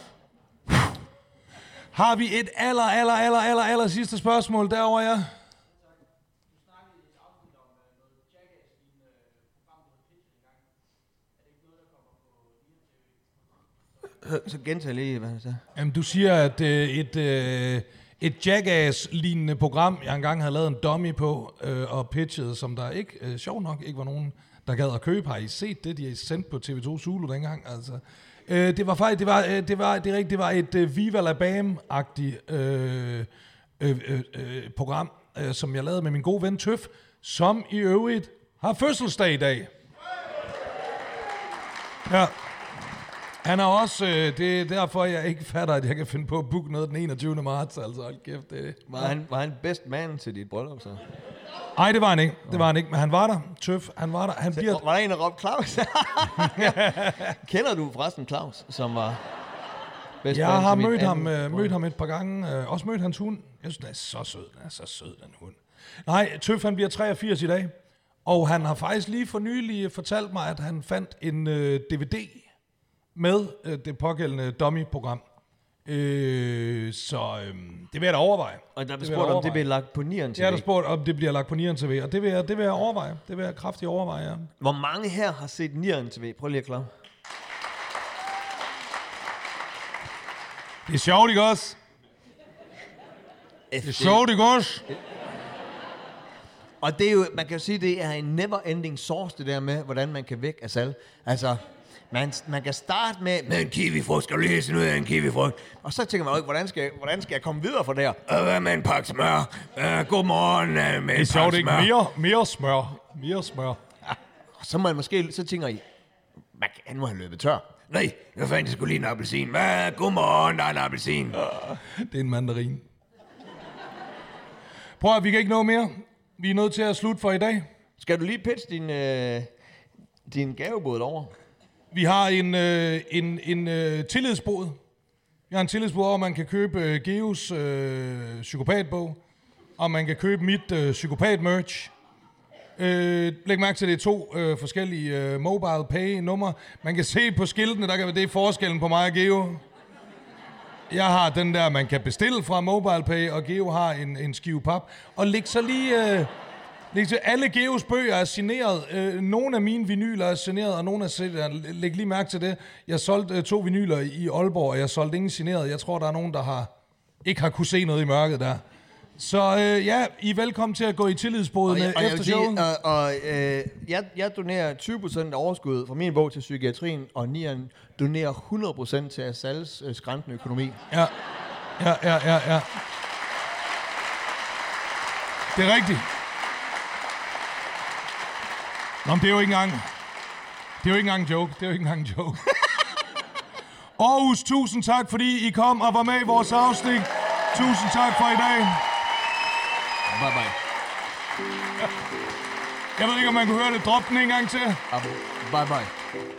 Har vi et aller, aller, aller, aller, aller sidste spørgsmål derovre, ja? Så gentag lige, hvad han sagde. Jamen, du siger, at øh, et, øh, et Jackass-lignende program, jeg engang havde lavet en dummy på, øh, og pitchet, som der ikke, øh, sjovt nok, ikke var nogen, der gad at købe. Har I set det? De har sendt på T V to Zulu dengang, altså. Øh, det var faktisk, det var, øh, det var, det, rigtigt, det var et øh, Viva La Bam-agtigt øh, øh, øh, øh, program, øh, som jeg lavede med min gode ven Tøf, som i øvrigt har fødselsdag i dag. Ja. Han er også, øh, det er derfor, jeg ikke fatter, at jeg kan finde på at booke noget den enogtyvende marts, altså hold kæft, det var han, var han best man til dit bryllup, så? Nej, det var han ikke, det var han ikke, men han var der, Tøf, han var der, han bliver... Var der en, der råbte Claus? Kender du forresten Claus, som var best jeg man har til mødt ham, øh, mødt ham et par gange, øh, også mødt hans hund. Jeg synes, den er så sød, den er så sød, den hund. Nej, Tøf, han bliver treogfirs i dag, Og han har faktisk lige for nylig fortalt mig, at han fandt en øh, D V D med øh, det pågældende dummy-program. Øh, så øh, det vil jeg da overveje. Og der Det blev vil jeg spurgt, da om det bliver lagt på Nieren T V. Jeg har da spurgt, om det bliver lagt på Nieren T V, og det vil jeg, det vil jeg overveje. Det vil jeg kraftigt overveje, ja. Hvor mange her har set Nieren T V? Prøv lige at klare. Det er sjovt, ikke også? Det er sjovt, ikke også? Og det er jo, man kan jo sige, det er en never-ending source, det der med, hvordan man kan væk af salg. Altså, man, man kan starte med, med en kiwifrugt, skal du lige se ud af en kiwifrugt. Og så tænker man jo, hvordan skal, hvordan skal jeg komme videre fra der? Øh, hvad med en pakke smør? Øh, godmorgen øh, med en Det er sjovt, ikke? Mere, mere smør. Mere smør. Og så må man måske, så tænker I, man kan nu have løbet tør. Nej, jeg fandt sgu lige en appelsin. Hvad? Godmorgen, der er en appelsin. Det er en mandarin. Prøv at vi kan ikke nå mere. Vi er nødt til at slutte for i dag. Skal du lige pitche din, øh, din gavebåd over? Vi har en, øh, en, en øh, tillidsbod. Vi har en tillidsbod, hvor man kan købe øh, Geos øh, psykopatbog, og man kan købe mit øh, psykopat-merch. Øh, læg mærke til, det er to øh, forskellige øh, mobile pay-numre. Man kan se på skiltene, der kan det er forskellen på mig og Geo. Jeg har den der, man kan bestille fra MobilePay, og Geo har en, en skive pap. Og læg så lige... Øh, læg til, alle Geos bøger er signeret. Øh, nogle af mine vinyler er signeret, og nogle er signeret. Læg lige mærke til det. Jeg solgte øh, to vinyler i Aalborg, og jeg solgte ingen signeret. Jeg tror, der er nogen, der har ikke har kunne se noget i mørket der. Så øh, ja, I er velkommen til at gå i tillidsbodene efter showet. Og, og øh, jeg, jeg donerer tyve procent af overskud fra min bog til psykiatrien, og Nieren donerer hundrede procent til Asals øh, skræntende økonomi. Ja, ja, ja, ja, ja. Det er rigtigt. Nå, men det er jo ikke engang... Det er jo ikke engang en joke. Det er jo ikke engang en joke. Aarhus, tusind tak, fordi I kom og var med i vores afsnit. Tusind tak for i dag. Bye bye. Jeg ved ikke, om man kunne høre det. Drop den en gang til. Bye bye.